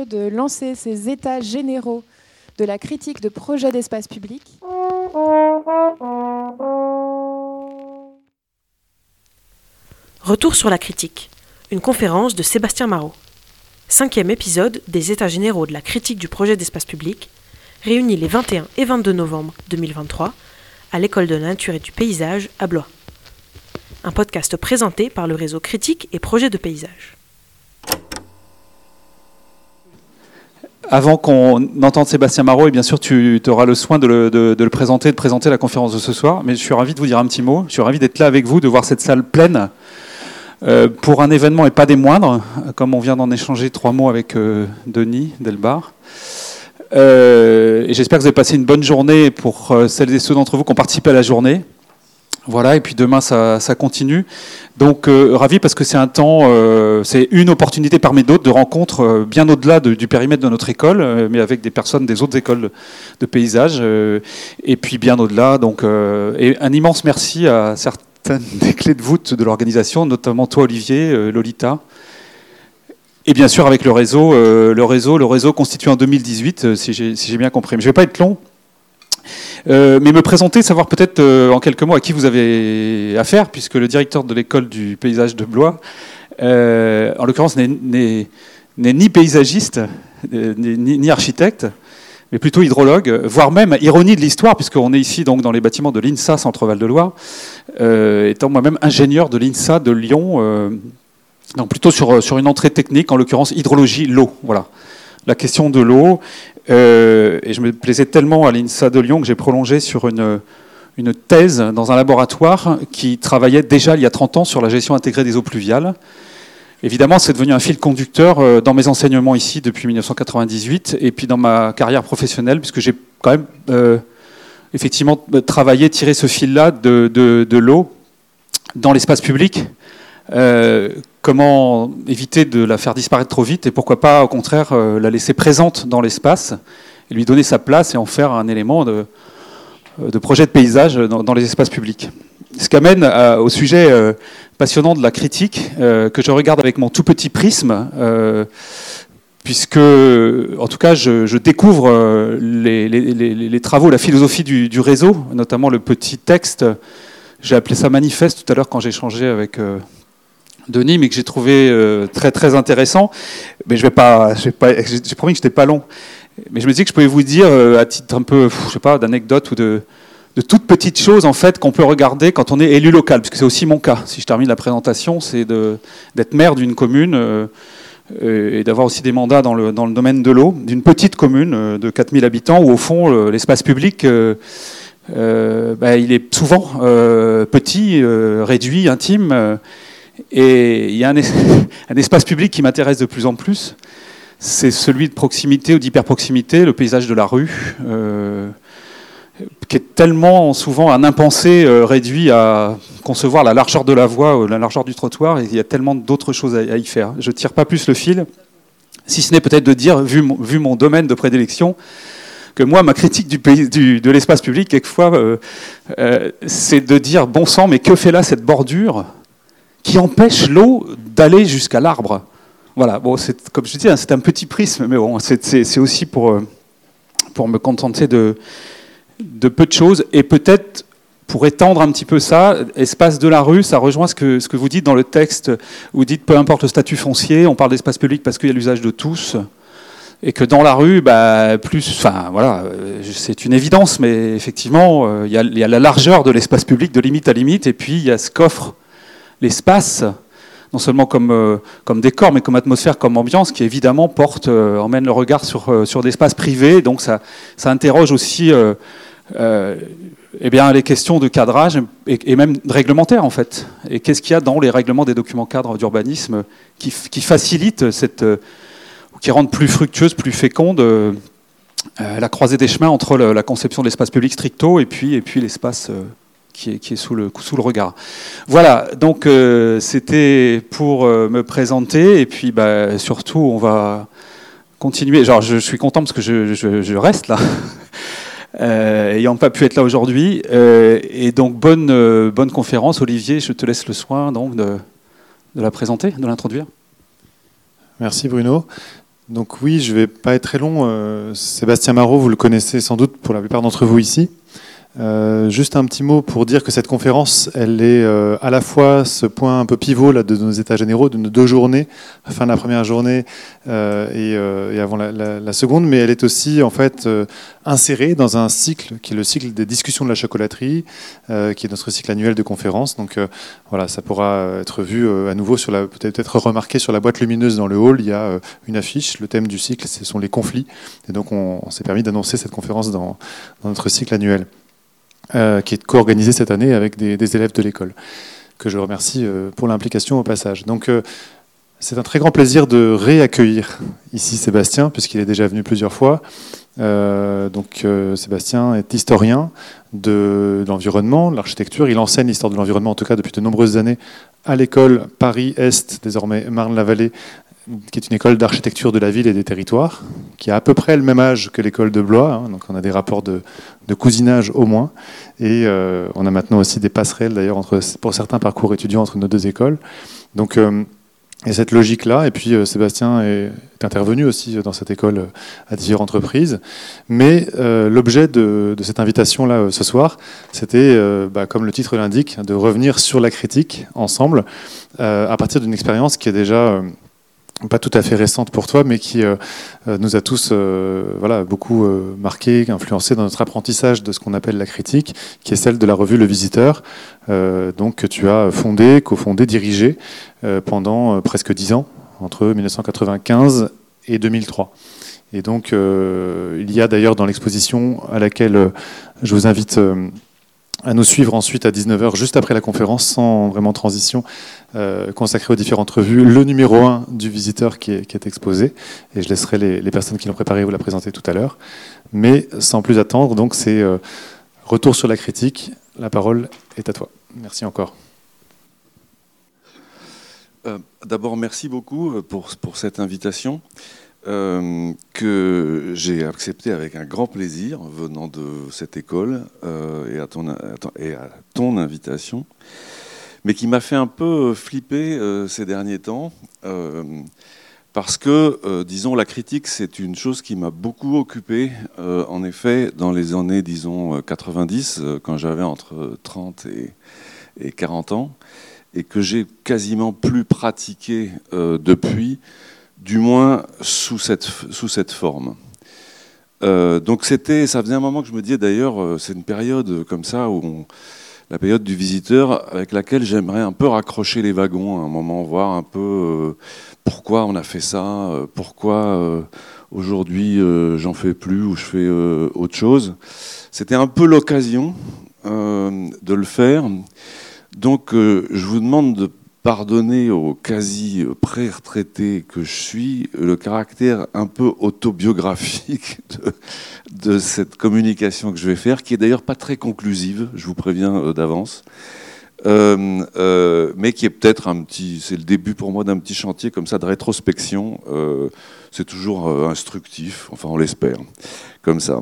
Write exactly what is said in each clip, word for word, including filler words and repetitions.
Bruno de lancer ces états généraux de la critique de projets d'espace public. Retour sur la critique, une conférence de Sébastien Marot. Cinquième épisode des États généraux de la critique du projet d'espace public, réunis les vingt et un et vingt-deux novembre deux mille vingt-trois à l'École de la Nature et du Paysage à Blois. Un podcast présenté par le réseau Critique et Projets de Paysage. Avant qu'on entende Sébastien Marot, et bien sûr tu auras le soin de le, de, de le présenter, de présenter la conférence de ce soir, mais je suis ravi de vous dire un petit mot, je suis ravi d'être là avec vous, de voir cette salle pleine euh, pour un événement et pas des moindres, comme on vient d'en échanger trois mots avec euh, Denis Delbar. Euh, et j'espère que vous avez passé une bonne journée pour euh, celles et ceux d'entre vous qui ont participé à la journée. Voilà, et puis demain ça, ça continue. Donc euh, ravi parce que c'est un temps, euh, c'est une opportunité parmi d'autres de rencontres euh, bien au-delà de, du périmètre de notre école, euh, mais avec des personnes des autres écoles de, de paysage, euh, et puis bien au-delà. Donc, euh, et un immense merci à certaines des clés de voûte de l'organisation, notamment toi Olivier, euh, Lolita, et bien sûr avec le réseau, euh, le réseau, le réseau constitué en deux mille dix-huit, euh, si j'ai, si j'ai bien compris. Mais je ne vais pas être long. Euh, mais me présenter, savoir peut-être euh, en quelques mots à qui vous avez affaire, puisque le directeur de l'école du paysage de Blois, euh, en l'occurrence, n'est, n'est, n'est ni paysagiste, euh, ni, ni architecte, mais plutôt hydrologue, voire même, ironie de l'histoire, puisqu'on est ici donc dans les bâtiments de l'INSA Centre-Val de Loire, euh, étant moi-même ingénieur de l'INSA de Lyon, euh, donc plutôt sur, sur une entrée technique, en l'occurrence hydrologie, l'eau, voilà. La question de l'eau, euh, et je me plaisais tellement à l'INSA de Lyon que j'ai prolongé sur une, une thèse dans un laboratoire qui travaillait déjà il y a trente ans sur la gestion intégrée des eaux pluviales. Évidemment, c'est devenu un fil conducteur dans mes enseignements ici depuis dix-neuf cent quatre-vingt-dix-huit et puis dans ma carrière professionnelle, puisque j'ai quand même euh, effectivement travaillé, tiré ce fil-là de, de, de l'eau dans l'espace public. Euh, comment éviter de la faire disparaître trop vite et pourquoi pas au contraire euh, la laisser présente dans l'espace et lui donner sa place et en faire un élément de, de projet de paysage dans, dans les espaces publics. Ce qui amène à, au sujet euh, passionnant de la critique euh, que je regarde avec mon tout petit prisme euh, puisque en tout cas je, je découvre euh, les, les, les, les travaux, la philosophie du, du réseau, notamment le petit texte, j'ai appelé ça manifeste tout à l'heure quand j'ai échangé avec euh, Denis, mais que j'ai trouvé euh, très très intéressant. Mais je vais pas, je vais pas, j'ai, j'ai promis que j'étais pas long. Mais je me dis que je pouvais vous dire euh, à titre un peu, je sais pas, d'anecdote ou de, de toutes petites choses en fait qu'on peut regarder quand on est élu local, puisque c'est aussi mon cas. Si je termine la présentation, c'est de, d'être maire d'une commune euh, et d'avoir aussi des mandats dans le dans le domaine de l'eau, d'une petite commune euh, de quatre mille habitants où au fond le, l'espace public euh, euh, bah, il est souvent euh, petit, euh, réduit, intime. Euh, Et il y a un, es- un espace public qui m'intéresse de plus en plus, c'est celui de proximité ou d'hyperproximité, le paysage de la rue, euh, qui est tellement souvent un impensé euh, réduit à concevoir la largeur de la voie, ou la largeur du trottoir, et il y a tellement d'autres choses à, à y faire. Je ne tire pas plus le fil, si ce n'est peut-être de dire, vu mon, vu mon domaine de prédilection, que moi, ma critique du pays, du, de l'espace public, quelquefois, euh, euh, c'est de dire, bon sang, mais que fait là cette bordure qui empêche l'eau d'aller jusqu'à l'arbre. Voilà, bon, c'est, comme je dis, c'est un petit prisme, mais bon, c'est, c'est, c'est aussi pour, pour me contenter de, de peu de choses, et peut-être pour étendre un petit peu ça, espace de la rue, ça rejoint ce que, ce que vous dites dans le texte, vous dites peu importe le statut foncier, on parle d'espace public parce qu'il y a l'usage de tous, et que dans la rue, bah, plus, enfin voilà, c'est une évidence, mais effectivement, il y a, il y a la largeur de l'espace public de limite à limite, et puis il y a ce qu'offre l'espace, non seulement comme, euh, comme décor, mais comme atmosphère, comme ambiance, qui évidemment porte, euh, emmène le regard sur, euh, sur l'espace privé. Donc ça, ça interroge aussi euh, euh, eh bien, les questions de cadrage et, et même réglementaire en fait. Et qu'est-ce qu'il y a dans les règlements des documents cadres d'urbanisme qui, qui facilitent cette, euh, qui rendent plus fructueuse, plus féconde euh, euh, la croisée des chemins entre le, la conception de l'espace public stricto et puis, et puis l'espace euh, Qui est, qui est sous le, sous le regard. Voilà, donc euh, c'était pour euh, me présenter, et puis bah, surtout on va continuer. Genre, je, je suis content parce que je, je, je reste là, euh, ayant pas pu être là aujourd'hui. Euh, et donc bonne, euh, bonne conférence, Olivier, je te laisse le soin donc, de, de la présenter, de l'introduire. Merci Bruno. Donc oui, je ne vais pas être très long. Euh, Sébastien Marot, vous le connaissez sans doute pour la plupart d'entre vous ici. Euh, juste un petit mot pour dire que cette conférence, elle est euh, à la fois ce point un peu pivot là, de nos états généraux, de nos deux journées, fin de la première journée euh, et, euh, et avant la, la, la seconde, mais elle est aussi en fait euh, insérée dans un cycle qui est le cycle des discussions de la chocolaterie, euh, qui est notre cycle annuel de conférences. Donc euh, voilà, ça pourra être vu euh, à nouveau sur la, peut-être être remarqué sur la boîte lumineuse dans le hall. Il y a euh, une affiche. Le thème du cycle, ce sont les conflits, et donc on, on s'est permis d'annoncer cette conférence dans, dans notre cycle annuel. Euh, qui est co-organisé cette année avec des, des élèves de l'école, que je remercie euh, pour l'implication au passage. Donc, euh, c'est un très grand plaisir de réaccueillir ici Sébastien, puisqu'il est déjà venu plusieurs fois. Euh, donc, euh, Sébastien est historien de, de l'environnement, de l'architecture. Il enseigne l'histoire de l'environnement, en tout cas depuis de nombreuses années, à l'école Paris-Est, désormais Marne-la-Vallée, qui est une école d'architecture de la ville et des territoires, qui a à peu près le même âge que l'école de Blois, hein, donc on a des rapports de, de cousinage au moins, et euh, on a maintenant aussi des passerelles d'ailleurs entre, pour certains parcours étudiants entre nos deux écoles. Donc euh, il y a cette logique-là, et puis euh, Sébastien est, est intervenu aussi dans cette école euh, à différentes reprises, mais euh, l'objet de, de cette invitation-là euh, ce soir, c'était, euh, bah, comme le titre l'indique, de revenir sur la critique ensemble, euh, à partir d'une expérience qui est déjà... Euh, pas tout à fait récente pour toi, mais qui euh, nous a tous euh, voilà, beaucoup euh, marqué, influencé dans notre apprentissage de ce qu'on appelle la critique, qui est celle de la revue Le Visiteur, euh, donc, que tu as fondé, cofondé, dirigé euh, pendant euh, presque dix ans, entre mille neuf cent quatre-vingt-quinze et deux mille trois. Et donc, euh, il y a d'ailleurs dans l'exposition à laquelle euh, je vous invite... Euh, à nous suivre ensuite à dix-neuf heures, juste après la conférence, sans vraiment transition, euh, consacrée aux différentes revues, le numéro un du Visiteur qui est, qui est exposé. Et je laisserai les, les personnes qui l'ont préparé vous la présenter tout à l'heure. Mais sans plus attendre, donc c'est euh, retour sur la critique. La parole est à toi. Merci encore. Euh, D'abord, merci beaucoup pour, pour cette invitation. Euh, que j'ai accepté avec un grand plaisir venant de cette école euh, et, à ton, et à ton invitation, mais qui m'a fait un peu flipper euh, ces derniers temps, euh, parce que, euh, disons, la critique, c'est une chose qui m'a beaucoup occupé, euh, en effet, dans les années, disons, quatre-vingt-dix, euh, quand j'avais entre trente et, et quarante ans, et que j'ai quasiment plus pratiqué euh, depuis, du moins sous cette, sous cette forme. Euh, donc c'était, ça faisait un moment que je me disais d'ailleurs, euh, c'est une période comme ça, où on, la période du Visiteur, avec laquelle j'aimerais un peu raccrocher les wagons à un moment, voir un peu euh, pourquoi on a fait ça, euh, pourquoi euh, aujourd'hui euh, j'en fais plus ou je fais euh, autre chose. C'était un peu l'occasion euh, de le faire. Donc euh, je vous demande de pardonner au quasi pré-retraité que je suis le caractère un peu autobiographique de, de cette communication que je vais faire, qui est d'ailleurs pas très conclusive, je vous préviens d'avance, euh, euh, mais qui est peut-être un petit, c'est le début pour moi d'un petit chantier comme ça de rétrospection. Euh, c'est toujours euh, instructif, enfin on l'espère, comme ça.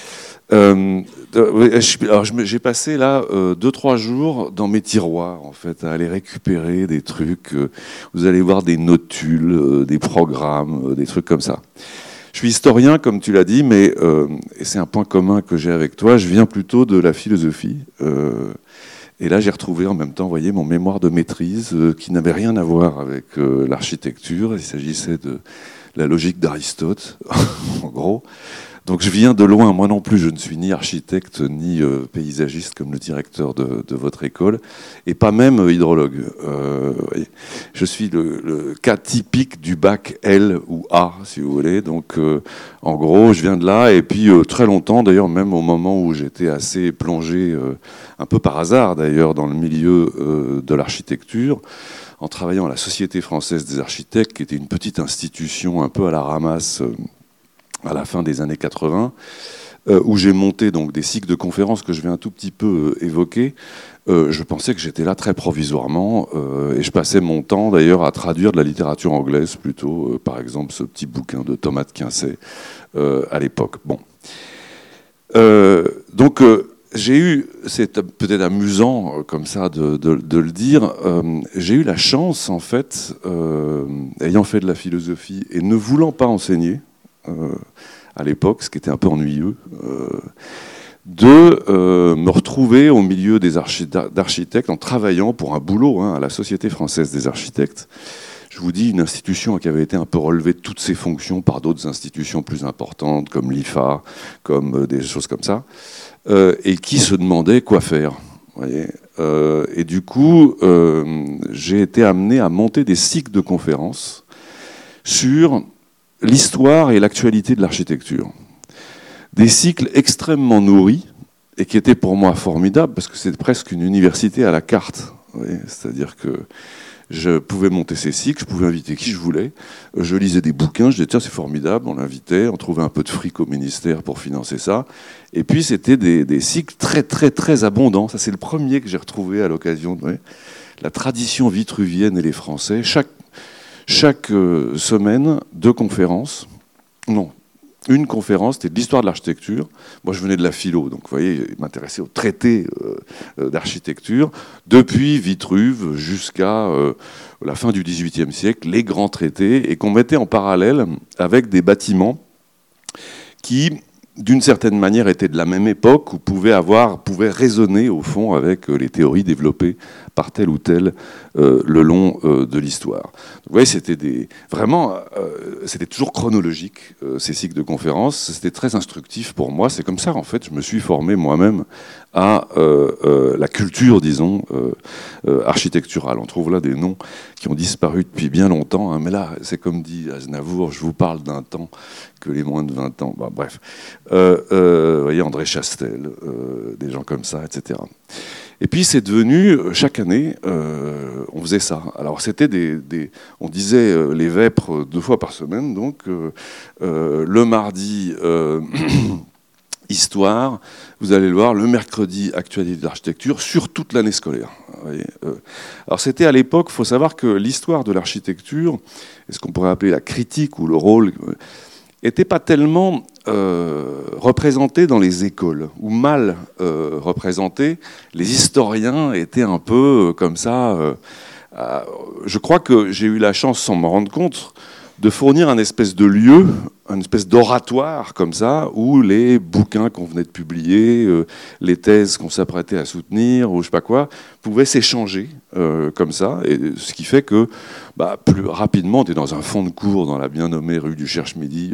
Euh, alors j'ai passé là euh, deux trois jours dans mes tiroirs en fait à aller récupérer des trucs. Euh, vous allez voir des notules, euh, des programmes, euh, des trucs comme ça. Je suis historien comme tu l'as dit, mais euh, et c'est un point commun que j'ai avec toi. Je viens plutôt de la philosophie. Euh, et là j'ai retrouvé en même temps, vous voyez, mon mémoire de maîtrise euh, qui n'avait rien à voir avec euh, l'architecture. Il s'agissait de la logique d'Aristote, en gros. Donc je viens de loin, moi non plus, je ne suis ni architecte ni euh, paysagiste comme le directeur de, de votre école, et pas même euh, hydrologue. Euh, je suis le, le cas typique du bac L ou A, si vous voulez. Donc euh, en gros, je viens de là, et puis euh, très longtemps, d'ailleurs même au moment où j'étais assez plongé, euh, un peu par hasard d'ailleurs, dans le milieu euh, de l'architecture, en travaillant à la Société française des architectes, qui était une petite institution un peu à la ramasse, euh, à la fin des années quatre-vingts, euh, où j'ai monté donc des cycles de conférences que je vais un tout petit peu euh, évoquer. Euh, je pensais que j'étais là très provisoirement, euh, et je passais mon temps d'ailleurs à traduire de la littérature anglaise plutôt, euh, par exemple ce petit bouquin de Thomas de Quincey euh, à l'époque. Bon, euh, donc euh, j'ai eu, c'est peut-être amusant euh, comme ça de, de, de le dire, euh, j'ai eu la chance en fait, euh, ayant fait de la philosophie et ne voulant pas enseigner euh, à l'époque, ce qui était un peu ennuyeux, euh, de euh, me retrouver au milieu des archi- d'architectes en travaillant pour un boulot hein, à la Société française des architectes. Je vous dis, une institution qui avait été un peu relevée de toutes ses fonctions par d'autres institutions plus importantes, comme l'I F A, comme euh, des choses comme ça, euh, et qui se demandait quoi faire. Vous voyez euh, et du coup, euh, j'ai été amené à monter des cycles de conférences sur l'histoire et l'actualité de l'architecture. Des cycles extrêmement nourris, et qui étaient pour moi formidables, parce que c'est presque une université à la carte. Vous voyez c'est-à-dire que je pouvais monter ces cycles, je pouvais inviter qui je voulais. Je lisais des bouquins, je disais tiens c'est formidable, on l'invitait, on trouvait un peu de fric au ministère pour financer ça. Et puis c'était des, des cycles très très très abondants. Ça c'est le premier que j'ai retrouvé à l'occasion de ouais, la tradition vitruvienne et les Français. Chaque, chaque euh, semaine, deux conférences. Non, une conférence, c'était de l'histoire de l'architecture. Moi, je venais de la philo, donc vous voyez, je m'intéressais aux traités euh, d'architecture, depuis Vitruve jusqu'à euh, la fin du dix-huitième siècle, les grands traités, et qu'on mettait en parallèle avec des bâtiments qui, d'une certaine manière, étaient de la même époque, ou pouvaient avoir, pouvaient résonner, au fond, avec les théories développées par tel ou tel euh, le long euh, de l'histoire. Vous voyez, c'était des, vraiment, euh, c'était toujours chronologique, euh, ces cycles de conférences. C'était très instructif pour moi. C'est comme ça, en fait, je me suis formé moi-même à euh, euh, la culture, disons, euh, euh, architecturale. On trouve là des noms qui ont disparu depuis bien longtemps, hein, mais là, c'est comme dit Aznavour, je vous parle d'un temps que les moins de vingt ans. Bah, bref, euh, euh, vous voyez, André Chastel, euh, des gens comme ça, et cetera. Et puis c'est devenu, chaque année, euh, on faisait ça. Alors c'était des, des on disait euh, les vêpres deux fois par semaine, donc euh, euh, le mardi, euh, histoire, vous allez le voir, le mercredi, actualité de l'architecture, sur toute l'année scolaire. Vous voyez, euh. Alors c'était à l'époque, il faut savoir que l'histoire de l'architecture, est-ce qu'on pourrait appeler la critique ou le rôle, n'était pas tellement euh, représenté dans les écoles, ou mal euh, représenté. Les historiens étaient un peu euh, comme ça. Euh, euh, je crois que j'ai eu la chance, sans m'en rendre compte, de fournir un espèce de lieu, un espèce d'oratoire comme ça, où les bouquins qu'on venait de publier, euh, les thèses qu'on s'apprêtait à soutenir, ou je sais pas quoi, pouvaient s'échanger euh, comme ça, et ce qui fait que bah, plus rapidement, on était dans un fond de cours dans la bien nommée rue du Cherche-Midi,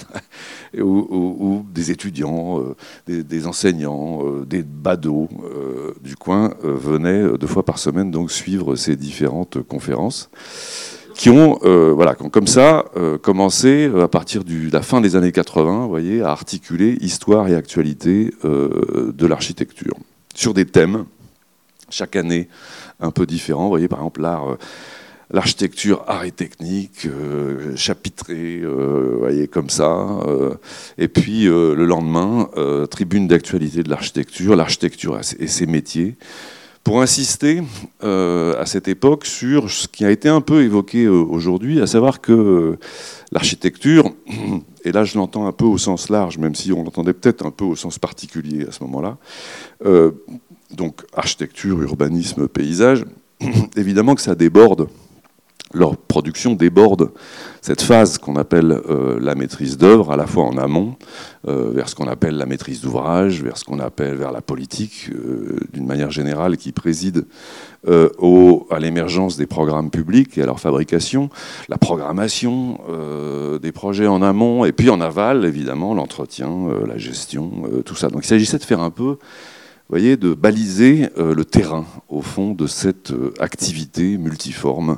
où, où, où des étudiants, euh, des, des enseignants, euh, des badauds euh, du coin euh, venaient deux fois par semaine donc suivre ces différentes conférences, qui ont, euh, voilà, qui ont comme ça euh, commencé à partir de la fin des années quatre-vingts, vous voyez, à articuler histoire et actualité euh, de l'architecture sur des thèmes chaque année un peu différents. Vous voyez, par exemple, l'art, euh, l'architecture, art et technique, euh, chapitré, euh, vous voyez, comme ça. Euh, et puis euh, le lendemain, euh, tribune d'actualité de l'architecture, l'architecture et ses métiers, pour insister euh, à cette époque sur ce qui a été un peu évoqué euh, aujourd'hui, à savoir que euh, l'architecture, et là je l'entends un peu au sens large, même si on l'entendait peut-être un peu au sens particulier à ce moment-là, euh, donc architecture, urbanisme, paysage, évidemment que ça déborde, leur production déborde cette phase qu'on appelle euh, la maîtrise d'œuvre, à la fois en amont, euh, vers ce qu'on appelle la maîtrise d'ouvrage, vers ce qu'on appelle vers la politique, euh, d'une manière générale, qui préside euh, au, à l'émergence des programmes publics et à leur fabrication, la programmation euh, des projets en amont, et puis en aval, évidemment, l'entretien, euh, la gestion, euh, tout ça. Donc il s'agissait de faire un peu, vous voyez, de baliser euh, le terrain, au fond, de cette euh, activité multiforme,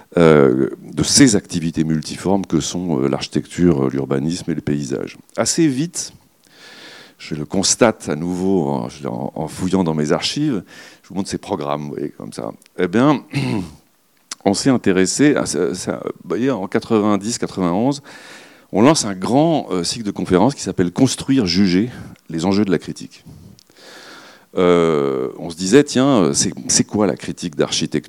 Euh, de ces activités multiformes que sont euh, l'architecture, l'urbanisme et le paysage. Assez vite, je le constate à nouveau en, en, en fouillant dans mes archives, je vous montre ces programmes, vous voyez, comme ça. Eh bien, on s'est intéressé, à, ça, vous voyez, en quatre-vingt-dix quatre-vingt-onze, on lance un grand euh, cycle de conférences qui s'appelle « Construire, juger les enjeux de la critique ». Euh, on se disait, tiens, c'est, c'est quoi la critique d'architecture ?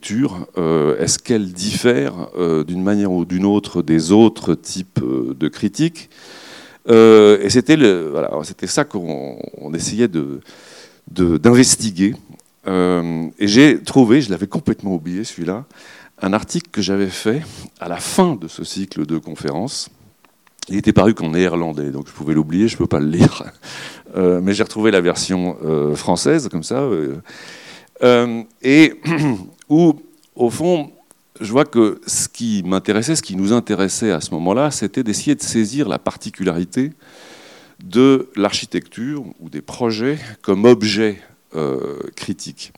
euh, Est-ce qu'elle diffère euh, d'une manière ou d'une autre des autres types euh, de critiques ? euh, Et c'était, le, voilà, c'était ça qu'on on essayait de, de, d'investiguer. Euh, et j'ai trouvé, je l'avais complètement oublié celui-là, un article que j'avais fait à la fin de ce cycle de conférences. Il était paru qu'en néerlandais, donc je pouvais l'oublier, je ne peux pas le lire. Euh, mais j'ai retrouvé la version euh, française, comme ça. Euh, euh, et où, au fond, je vois que ce qui m'intéressait, ce qui nous intéressait à ce moment-là, c'était d'essayer de saisir la particularité de l'architecture ou des projets comme objet euh, critique.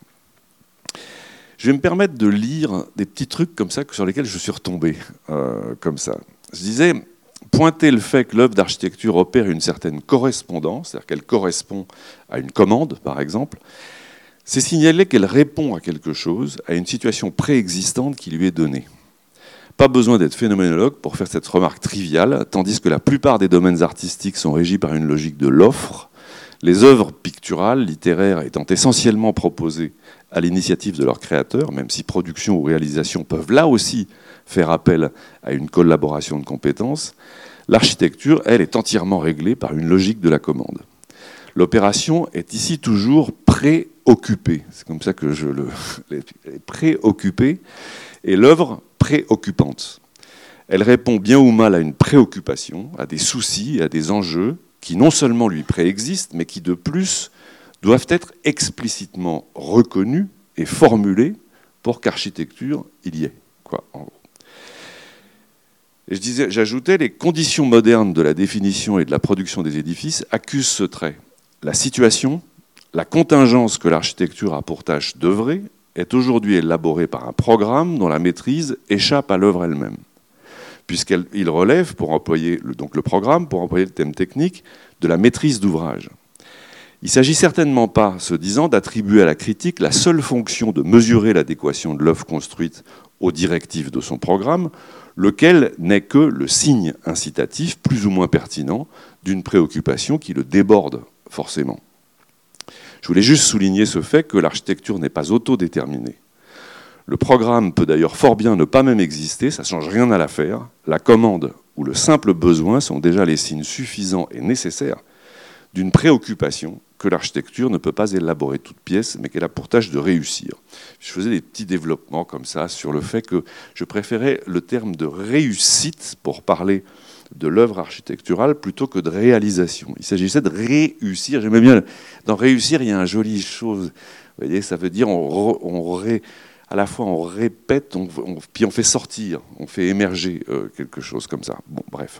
Je vais me permettre de lire des petits trucs comme ça sur lesquels je suis retombé, euh, comme ça. Je disais, pointer le fait que l'œuvre d'architecture opère une certaine correspondance, c'est-à-dire qu'elle correspond à une commande, par exemple, c'est signaler qu'elle répond à quelque chose, à une situation préexistante qui lui est donnée. Pas besoin d'être phénoménologue pour faire cette remarque triviale, tandis que la plupart des domaines artistiques sont régis par une logique de l'offre, les œuvres picturales, littéraires étant essentiellement proposées à l'initiative de leurs créateurs, même si production ou réalisation peuvent là aussi faire appel à une collaboration de compétences, l'architecture, elle, est entièrement réglée par une logique de la commande. L'opération est ici toujours préoccupée, c'est comme ça que je le... Elle est préoccupée, et l'œuvre préoccupante. Elle répond bien ou mal à une préoccupation, à des soucis, à des enjeux qui non seulement lui préexistent, mais qui de plus doivent être explicitement reconnus et formulés pour qu'architecture il y ait, quoi, en gros. Et je disais, j'ajoutais, les conditions modernes de la définition et de la production des édifices accusent ce trait. La situation, la contingence que l'architecture a pour tâche d'œuvrer, est aujourd'hui élaborée par un programme dont la maîtrise échappe à l'œuvre elle-même, puisqu'il relève, pour employer le, donc le programme, pour employer le thème technique, de la maîtrise d'ouvrage. Il ne s'agit certainement pas, se disant, d'attribuer à la critique la seule fonction de mesurer l'adéquation de l'œuvre construite aux directives de son programme, lequel n'est que le signe incitatif, plus ou moins pertinent, d'une préoccupation qui le déborde forcément. Je voulais juste souligner ce fait que l'architecture n'est pas autodéterminée. Le programme peut d'ailleurs fort bien ne pas même exister, ça ne change rien à l'affaire. La commande ou le simple besoin sont déjà les signes suffisants et nécessaires d'une préoccupation que l'architecture ne peut pas élaborer toute pièce, mais qu'elle a pour tâche de réussir. Je faisais des petits développements comme ça sur le fait que je préférais le terme de réussite pour parler de l'œuvre architecturale plutôt que de réalisation. Il s'agissait de réussir. J'aimais bien, dans réussir, il y a une jolie chose. Vous voyez, ça veut dire on, on ré, à la fois on répète, on, on, puis on fait sortir, on fait émerger euh, quelque chose comme ça. Bon, bref.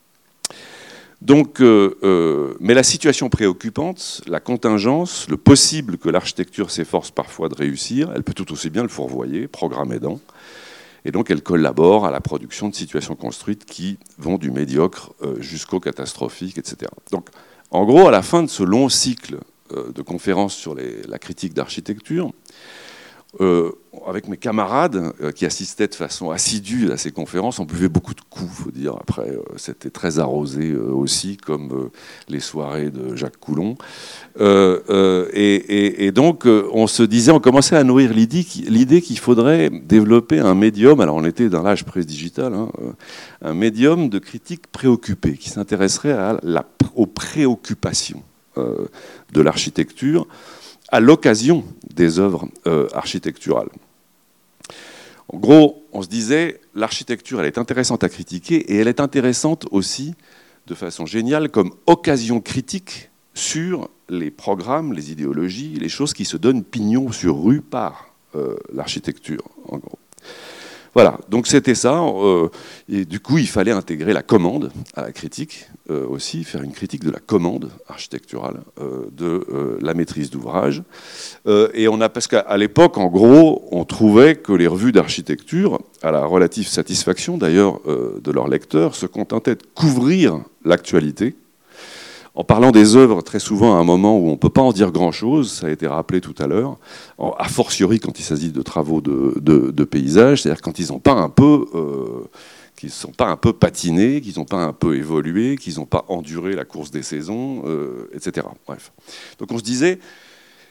Donc, euh, euh, mais la situation préoccupante, la contingence, le possible que l'architecture s'efforce parfois de réussir, elle peut tout aussi bien le fourvoyer, programme aidant. Et donc, elle collabore à la production de situations construites qui vont du médiocre euh, jusqu'au catastrophique, et cetera. Donc, en gros, à la fin de ce long cycle euh, de conférences sur les, la critique d'architecture, euh, avec mes camarades euh, qui assistaient de façon assidue à ces conférences, on buvait beaucoup de coups, il faut dire. Après, euh, c'était très arrosé euh, aussi, comme euh, les soirées de Jacques Coulon. Euh, euh, et, et, et donc, euh, on se disait, on commençait à nourrir l'idée qu'il faudrait développer un médium, alors on était dans l'âge pré-digital, hein, euh, un médium de critique préoccupée, qui s'intéresserait à la, aux préoccupations euh, de l'architecture, à l'occasion des œuvres euh, architecturales. En gros, on se disait, l'architecture, elle est intéressante à critiquer, et elle est intéressante aussi, de façon géniale, comme occasion critique sur les programmes, les idéologies, les choses qui se donnent pignon sur rue par euh, l'architecture, en gros. Voilà, donc c'était ça. Euh, et du coup, il fallait intégrer la commande à la critique euh, aussi, faire une critique de la commande architecturale, euh, de euh, la maîtrise d'ouvrage. Euh, et on a, parce qu'à l'époque, en gros, on trouvait que les revues d'architecture, à la relative satisfaction d'ailleurs euh, de leurs lecteurs, se contentaient de couvrir l'actualité, en parlant des œuvres très souvent à un moment où on ne peut pas en dire grand-chose, ça a été rappelé tout à l'heure, a fortiori quand il s'agit de travaux de, de, de paysage, c'est-à-dire quand ils n'ont pas un peu, euh, qu'ils sont pas un peu patinés, qu'ils n'ont pas un peu évolué, qu'ils n'ont pas enduré la course des saisons, euh, et cetera. Bref. Donc on se disait,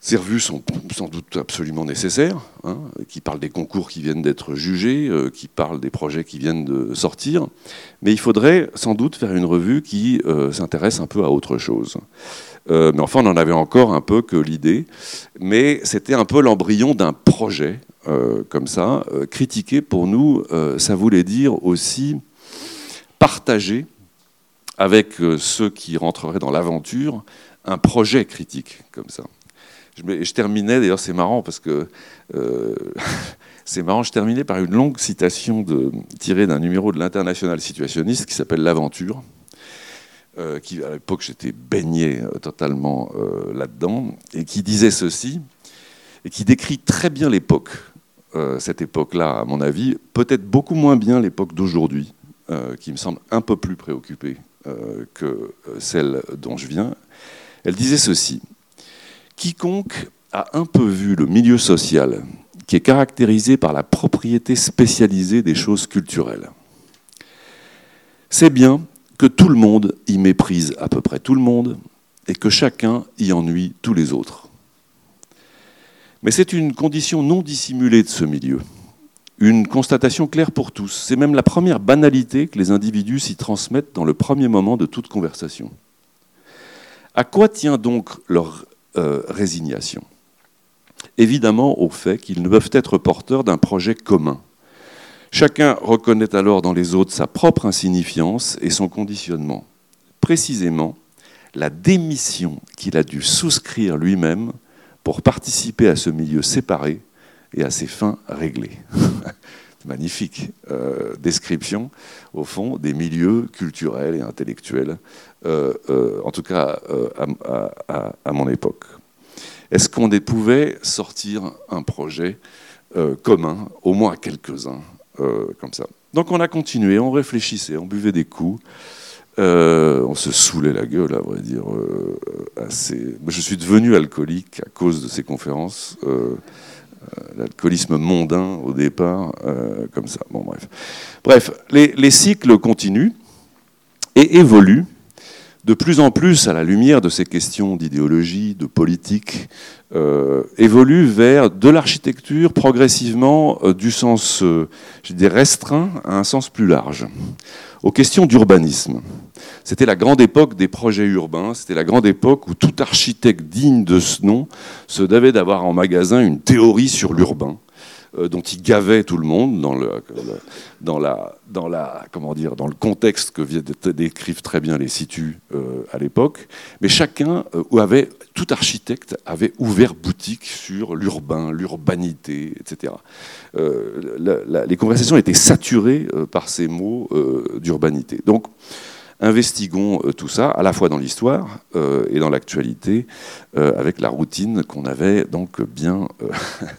Ces revues sont sans doute absolument nécessaires, hein, qui parlent des concours qui viennent d'être jugés, euh, qui parlent des projets qui viennent de sortir, mais il faudrait sans doute faire une revue qui euh, s'intéresse un peu à autre chose. Euh, mais enfin, on en avait encore un peu que l'idée, mais c'était un peu l'embryon d'un projet, euh, comme ça. Euh, critiquer, pour nous, euh, ça voulait dire aussi partager avec euh, ceux qui rentreraient dans l'aventure un projet critique, comme ça. Je, je terminais, d'ailleurs c'est marrant parce que euh, c'est marrant, je terminais par une longue citation de, tirée d'un numéro de l'International situationniste qui s'appelle L'Aventure, euh, qui à l'époque j'étais baigné euh, totalement euh, là-dedans, et qui disait ceci, et qui décrit très bien l'époque, euh, cette époque-là à mon avis, peut-être beaucoup moins bien l'époque d'aujourd'hui, euh, qui me semble un peu plus préoccupée euh, que celle dont je viens. Elle disait ceci: quiconque a un peu vu le milieu social, qui est caractérisé par la propriété spécialisée des choses culturelles, sait bien que tout le monde y méprise à peu près tout le monde et que chacun y ennuie tous les autres. Mais c'est une condition non dissimulée de ce milieu, une constatation claire pour tous. C'est même la première banalité que les individus s'y transmettent dans le premier moment de toute conversation. À quoi tient donc leur Euh, résignation? Évidemment au fait qu'ils ne peuvent être porteurs d'un projet commun. Chacun reconnaît alors dans les autres sa propre insignifiance et son conditionnement. Précisément, la démission qu'il a dû souscrire lui-même pour participer à ce milieu séparé et à ses fins réglées. Magnifique euh, description, au fond, des milieux culturels et intellectuels, euh, euh, en tout cas euh, à, à, à mon époque. Est-ce qu'on pouvait sortir un projet euh, commun, au moins à quelques-uns, euh, comme ça? Donc on a continué, on réfléchissait, on buvait des coups, euh, on se saoulait la gueule, à vrai dire. Euh, assez... Je suis devenu alcoolique à cause de ces conférences. Euh, L'alcoolisme mondain au départ, euh, comme ça. Bon, bref, bref les, les cycles continuent et évoluent de plus en plus à la lumière de ces questions d'idéologie, de politique, euh, évoluent vers de l'architecture progressivement euh, du sens, euh, je dirais, restreint à un sens plus large, aux questions d'urbanisme. C'était la grande époque des projets urbains, c'était la grande époque où tout architecte digne de ce nom se devait d'avoir en magasin une théorie sur l'urbain, euh, dont il gavait tout le monde dans le, dans la, dans la, comment dire, dans le contexte que décrivent très bien les situs euh, à l'époque. Mais chacun, euh, où avait, tout architecte avait ouvert boutique sur l'urbain, l'urbanité, et cetera. Euh, la, la, les conversations étaient saturées euh, par ces mots euh, d'urbanité. Donc, investiguons euh, tout ça, à la fois dans l'histoire euh, et dans l'actualité, euh, avec la routine qu'on avait donc bien euh,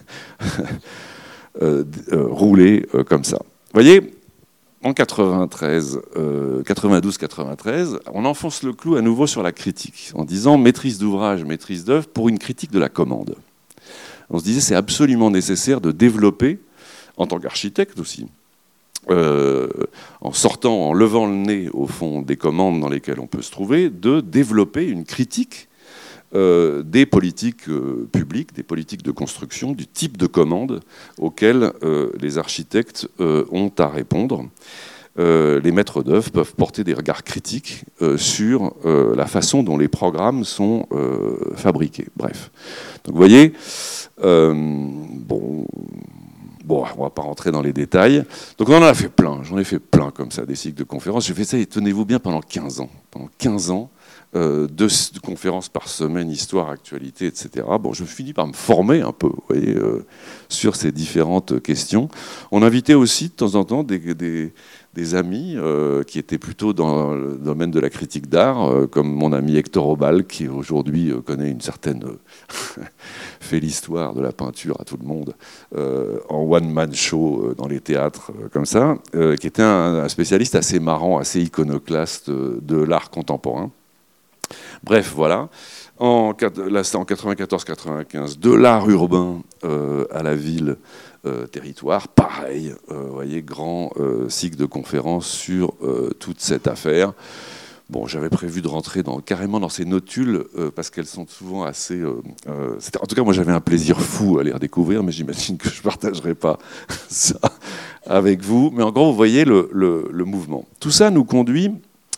euh, euh, roulée euh, comme ça. Vous voyez, en quatre-vingt-treize, euh, quatre-vingt-douze quatre-vingt-treize, on enfonce le clou à nouveau sur la critique, en disant maîtrise d'ouvrage, maîtrise d'œuvre pour une critique de la commande. On se disait c'est absolument nécessaire de développer, en tant qu'architecte aussi, Euh, en sortant, en levant le nez au fond des commandes dans lesquelles on peut se trouver, de développer une critique euh, des politiques euh, publiques, des politiques de construction, du type de commandes auxquelles euh, les architectes euh, ont à répondre. Euh, les maîtres d'œuvre peuvent porter des regards critiques euh, sur euh, la façon dont les programmes sont euh, fabriqués. Bref. Donc vous voyez, euh, bon... Bon, on ne va pas rentrer dans les détails. Donc on en a fait plein, j'en ai fait plein comme ça, des cycles de conférences. J'ai fait ça, et tenez-vous bien, pendant quinze ans. Pendant quinze ans, euh, deux conférences par semaine, histoire, actualité, et cetera. Bon, je finis par me former un peu, vous voyez, euh, sur ces différentes questions. On invitait aussi de temps en temps des, des, des amis euh, qui étaient plutôt dans le domaine de la critique d'art, euh, comme mon ami Hector Obal, qui aujourd'hui euh, connaît une certaine... Euh, fait l'histoire de la peinture à tout le monde, euh, en one-man show euh, dans les théâtres, euh, comme ça, euh, qui était un, un spécialiste assez marrant, assez iconoclaste euh, de l'art contemporain. Bref, voilà. En, là, c'était en quatre-vingt-quatorze quatre-vingt-quinze, de l'art urbain euh, à la ville euh, territoire, pareil, euh, vous voyez, grand euh, cycle de conférences sur euh, toute cette affaire. Bon, j'avais prévu de rentrer dans, carrément dans ces notules euh, parce qu'elles sont souvent assez... Euh, euh, en tout cas, moi, j'avais un plaisir fou à les redécouvrir, mais j'imagine que je ne partagerai pas ça avec vous. Mais en gros, vous voyez le, le, le mouvement. Tout ça nous conduit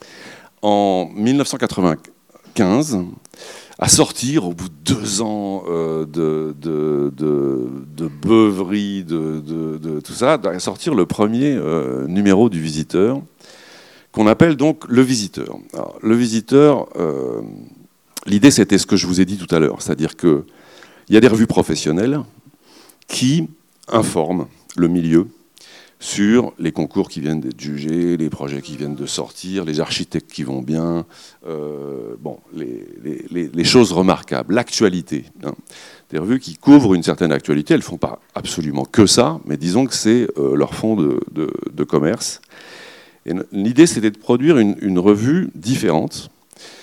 en mille neuf cent quatre-vingt-quinze à sortir, au bout de deux ans euh, de, de, de, de beuverie, de, de, de tout ça, à sortir le premier euh, numéro du Visiteur, qu'on appelle donc Le Visiteur. Alors, le Visiteur, euh, l'idée c'était ce que je vous ai dit tout à l'heure, c'est-à-dire qu'il y a des revues professionnelles qui informent le milieu sur les concours qui viennent d'être jugés, les projets qui viennent de sortir, les architectes qui vont bien, euh, bon, les, les, les choses remarquables, l'actualité. Hein. Des revues qui couvrent une certaine actualité, elles ne font pas absolument que ça, mais disons que c'est euh, leur fond de, de, de commerce. Et l'idée, c'était de produire une, une revue différente,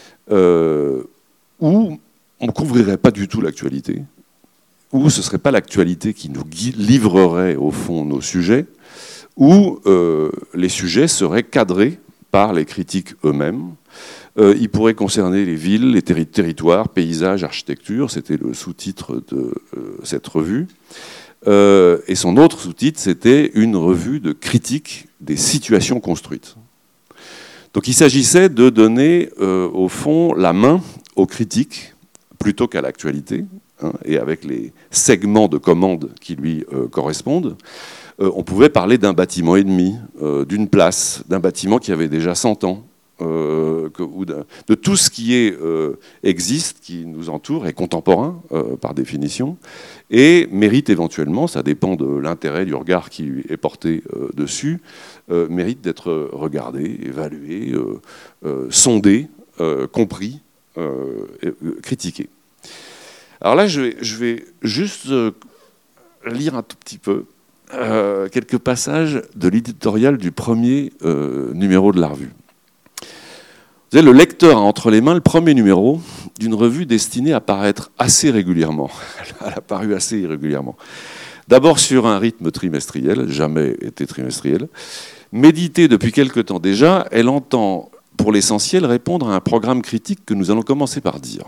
euh, où on ne couvrirait pas du tout l'actualité, où ce ne serait pas l'actualité qui nous livrerait au fond nos sujets, où euh, les sujets seraient cadrés par les critiques eux-mêmes. Euh, ils pourraient concerner les villes, les terri- territoires, paysages, architecture, c'était le sous-titre de euh, cette revue. Euh, et son autre sous-titre, c'était une revue de critique des situations construites. Donc il s'agissait de donner, euh, au fond, la main aux critiques plutôt qu'à l'actualité, hein, et avec les segments de commande qui lui euh, correspondent. Euh, on pouvait parler d'un bâtiment et demi, euh, d'une place, d'un bâtiment qui avait déjà cent ans, euh, que, ou de, de tout ce qui est, euh, existe, qui nous entoure, est contemporain euh, par définition, et mérite éventuellement, ça dépend de l'intérêt du regard qui est porté euh, dessus, euh, mérite d'être regardé, évalué, euh, euh, sondé, euh, compris, euh, et, euh, critiqué. Alors là, je vais, je vais juste euh, lire un tout petit peu Euh, quelques passages de l'éditorial du premier euh, numéro de la revue. Vous savez, le lecteur a entre les mains le premier numéro d'une revue destinée à paraître assez régulièrement. Elle a paru assez irrégulièrement. D'abord sur un rythme trimestriel, jamais été trimestriel. Méditée depuis quelque temps déjà, elle entend pour l'essentiel répondre à un programme critique que nous allons commencer par dire.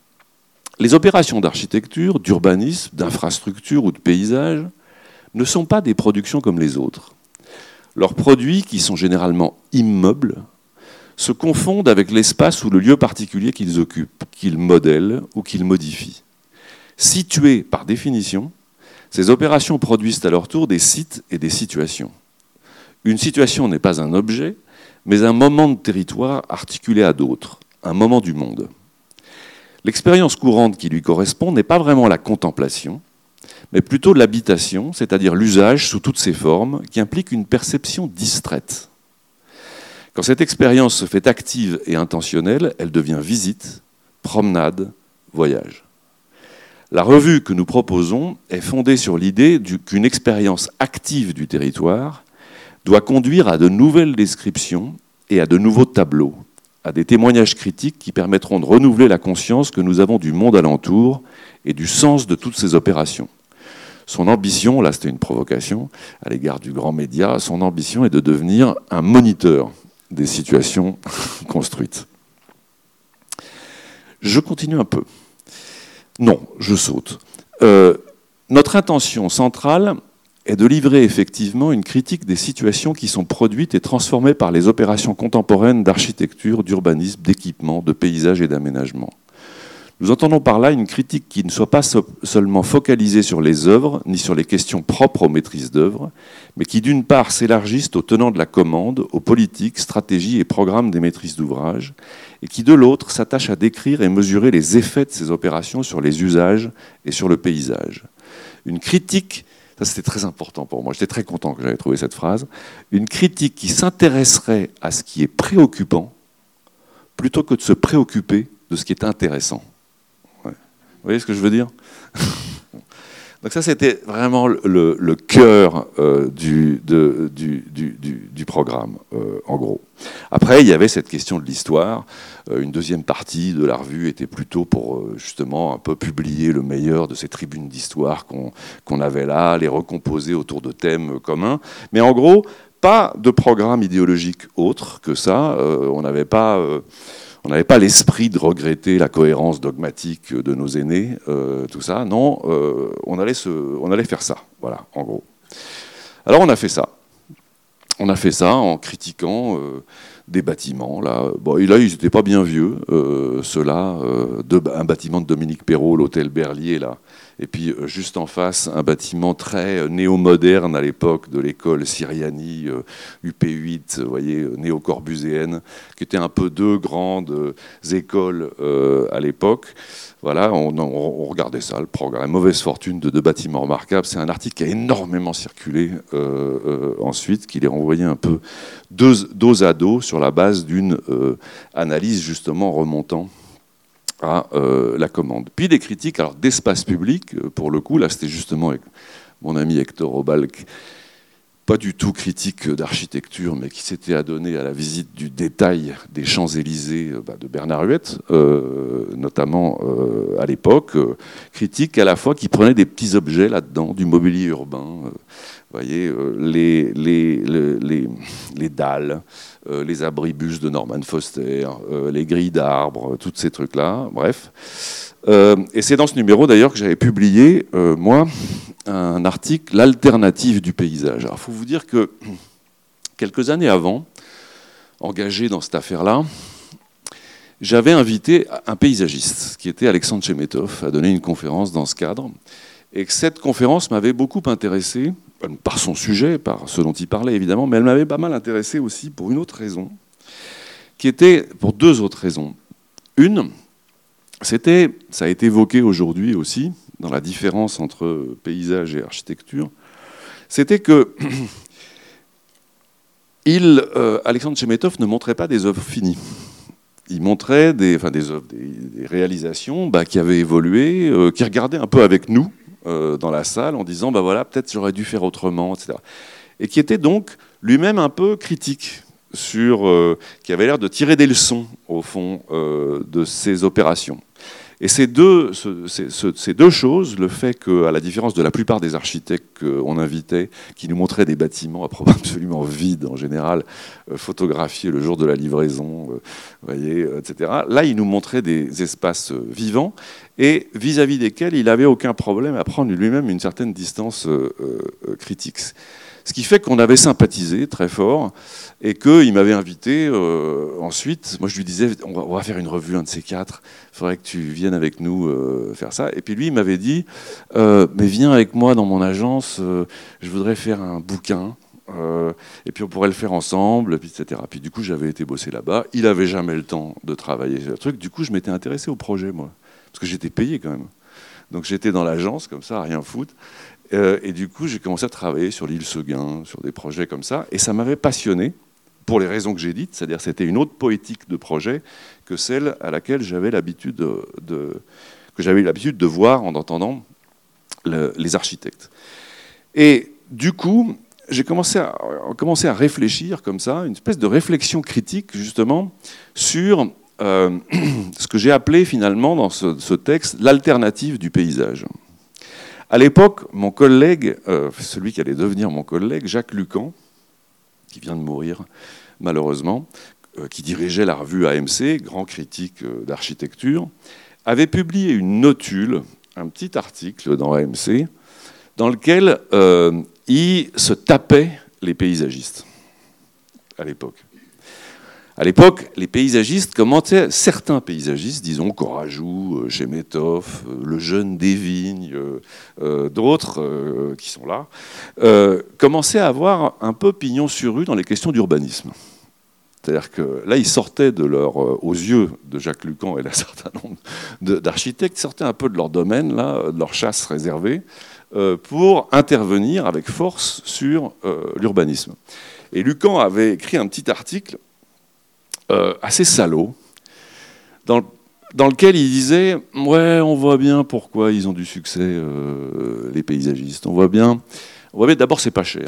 Les opérations d'architecture, d'urbanisme, d'infrastructure ou de paysage ne sont pas des productions comme les autres. Leurs produits, qui sont généralement immeubles, se confondent avec l'espace ou le lieu particulier qu'ils occupent, qu'ils modèlent ou qu'ils modifient. Situées par définition, ces opérations produisent à leur tour des sites et des situations. Une situation n'est pas un objet, mais un moment de territoire articulé à d'autres, un moment du monde. L'expérience courante qui lui correspond n'est pas vraiment la contemplation, mais plutôt l'habitation, c'est-à-dire l'usage sous toutes ses formes, qui implique une perception distraite. Quand cette expérience se fait active et intentionnelle, elle devient visite, promenade, voyage. La revue que nous proposons est fondée sur l'idée qu'une expérience active du territoire doit conduire à de nouvelles descriptions et à de nouveaux tableaux, à des témoignages critiques qui permettront de renouveler la conscience que nous avons du monde alentour et du sens de toutes ces opérations. Son ambition, là c'était une provocation à l'égard du grand média, son ambition est de devenir un moniteur des situations construites. Je continue un peu. Non, je saute. Euh, notre intention centrale est de livrer effectivement une critique des situations qui sont produites et transformées par les opérations contemporaines d'architecture, d'urbanisme, d'équipement, de paysage et d'aménagement. Nous entendons par là une critique qui ne soit pas seulement focalisée sur les œuvres, ni sur les questions propres aux maîtrises d'œuvres, mais qui d'une part s'élargissent aux tenants de la commande, aux politiques, stratégies et programmes des maîtrises d'ouvrage, et qui de l'autre s'attachent à décrire et mesurer les effets de ces opérations sur les usages et sur le paysage. Une critique, ça c'était très important pour moi, j'étais très content que j'avais trouvé cette phrase, une critique qui s'intéresserait à ce qui est préoccupant, plutôt que de se préoccuper de ce qui est intéressant. Vous voyez ce que je veux dire? Donc ça, c'était vraiment le, le, le cœur euh, du, de, du, du, du, du programme, euh, en gros. Après, il y avait cette question de l'histoire. Euh, une deuxième partie de la revue était plutôt pour, euh, justement, un peu publier le meilleur de ces tribunes d'histoire qu'on qu'on avait là, les recomposer autour de thèmes communs. Mais en gros, pas de programme idéologique autre que ça. Euh, on n'avait pas, euh, on n'avait pas l'esprit de regretter la cohérence dogmatique de nos aînés, euh, tout ça. Non, euh, on allait se, on allait faire ça. Voilà, en gros. Alors on a fait ça. On a fait ça en critiquant euh, des bâtiments. Là, bon, et là ils n'étaient pas bien vieux, euh, ceux-là. Euh, de, un bâtiment de Dominique Perrault, l'hôtel Berlier, là. Et puis euh, juste en face, un bâtiment très euh, néo-moderne à l'époque de l'école Siriani, euh, U P huit, vous voyez, euh, néo-corbuséenne, qui étaient un peu deux grandes euh, écoles euh, à l'époque. Voilà, on, on, on regardait ça, le programme. Mauvaise fortune de deux bâtiments remarquables. C'est un article qui a énormément circulé euh, euh, ensuite, qu'il est renvoyé un peu dos, dos à dos sur la base d'une euh, analyse justement remontant à euh, la commande. Puis des critiques alors d'espace public, euh, pour le coup, là c'était justement avec mon ami Hector Obalk, pas du tout critique d'architecture, mais qui s'était adonné à la visite du détail des Champs-Élysées euh, bah, de Bernard Huet, euh, notamment euh, à l'époque, euh, critique à la fois qui prenait des petits objets là-dedans, du mobilier urbain, euh, vous voyez, euh, les, les, les, les, les dalles, euh, les abribus de Norman Foster, euh, les grilles d'arbres, euh, tous ces trucs-là, bref. Euh, et c'est dans ce numéro d'ailleurs que j'avais publié, euh, moi, un article, l'alternative du paysage. Alors il faut vous dire que quelques années avant, engagé dans cette affaire-là, j'avais invité un paysagiste, qui était Alexandre Chemetov, à donner une conférence dans ce cadre. Et que cette conférence m'avait beaucoup intéressé, par son sujet, par ce dont il parlait évidemment, mais elle m'avait pas mal intéressé aussi pour une autre raison, qui était pour deux autres raisons. Une, c'était, ça a été évoqué aujourd'hui aussi, dans la différence entre paysage et architecture, c'était que il, euh, Alexandre Chemetov ne montrait pas des œuvres finies. Il montrait des, enfin des œuvres, des, des réalisations bah, qui avaient évolué, euh, qui regardaient un peu avec nous euh, dans la salle en disant bah voilà, peut-être j'aurais dû faire autrement, et cetera. Et qui était donc lui-même un peu critique sur, euh, qui avait l'air de tirer des leçons au fond euh, de ces opérations. Et ces deux, ce, ces, ces deux choses, le fait qu'à la différence de la plupart des architectes qu'on invitait, qui nous montraient des bâtiments absolument vides en général, euh, photographiés le jour de la livraison, euh, voyez, et cetera, là, ils nous montraient des espaces euh, vivants et vis-à-vis desquels il n'avait aucun problème à prendre lui-même une certaine distance euh, euh, critique. Ce qui fait qu'on avait sympathisé très fort et qu'il m'avait invité euh, ensuite. Moi, je lui disais, on va, on va faire une revue, un de ces quatre. Il faudrait que tu viennes avec nous euh, faire ça. Et puis lui, il m'avait dit, euh, mais viens avec moi dans mon agence, euh, je voudrais faire un bouquin. Euh, et puis on pourrait le faire ensemble, et cetera. Puis du coup, j'avais été bosser là-bas. Il n'avait jamais le temps de travailler sur le truc. Du coup, je m'étais intéressé au projet, moi. Parce que j'étais payé quand même. Donc j'étais dans l'agence, comme ça, à rien foutre. Euh, et du coup, j'ai commencé à travailler sur l'île Seguin, sur des projets comme ça, et ça m'avait passionné, pour les raisons que j'ai dites, c'est-à-dire c'était une autre poétique de projet que celle à laquelle j'avais l'habitude de, de, que j'avais l'habitude de voir en entendant le, les architectes. Et du coup, j'ai commencé à, commencé à réfléchir comme ça, une espèce de réflexion critique justement sur euh, ce que j'ai appelé finalement dans ce, ce texte l'alternative du paysage. À l'époque, mon collègue, euh, celui qui allait devenir mon collègue, Jacques Lucan, qui vient de mourir malheureusement, euh, qui dirigeait la revue A M C, grand critique euh, d'architecture, avait publié une notule, un petit article dans A M C, dans lequel euh, il se tapait les paysagistes à l'époque. À l'époque, les paysagistes commentaient, certains paysagistes, disons Corajou, Chemetov, le jeune Desvignes, euh, euh, d'autres euh, qui sont là, euh, commençaient à avoir un peu pignon sur rue dans les questions d'urbanisme. C'est-à-dire que là, ils sortaient de leur, euh, aux yeux de Jacques Lucan et d'un certain nombre d'architectes, sortaient un peu de leur domaine, là, de leur chasse réservée, euh, pour intervenir avec force sur euh, l'urbanisme. Et Lucan avait écrit un petit article Euh, assez salaud, dans, dans lequel il disait « Ouais, on voit bien pourquoi ils ont du succès, euh, les paysagistes. On voit bien, on voit bien d'abord, c'est pas cher,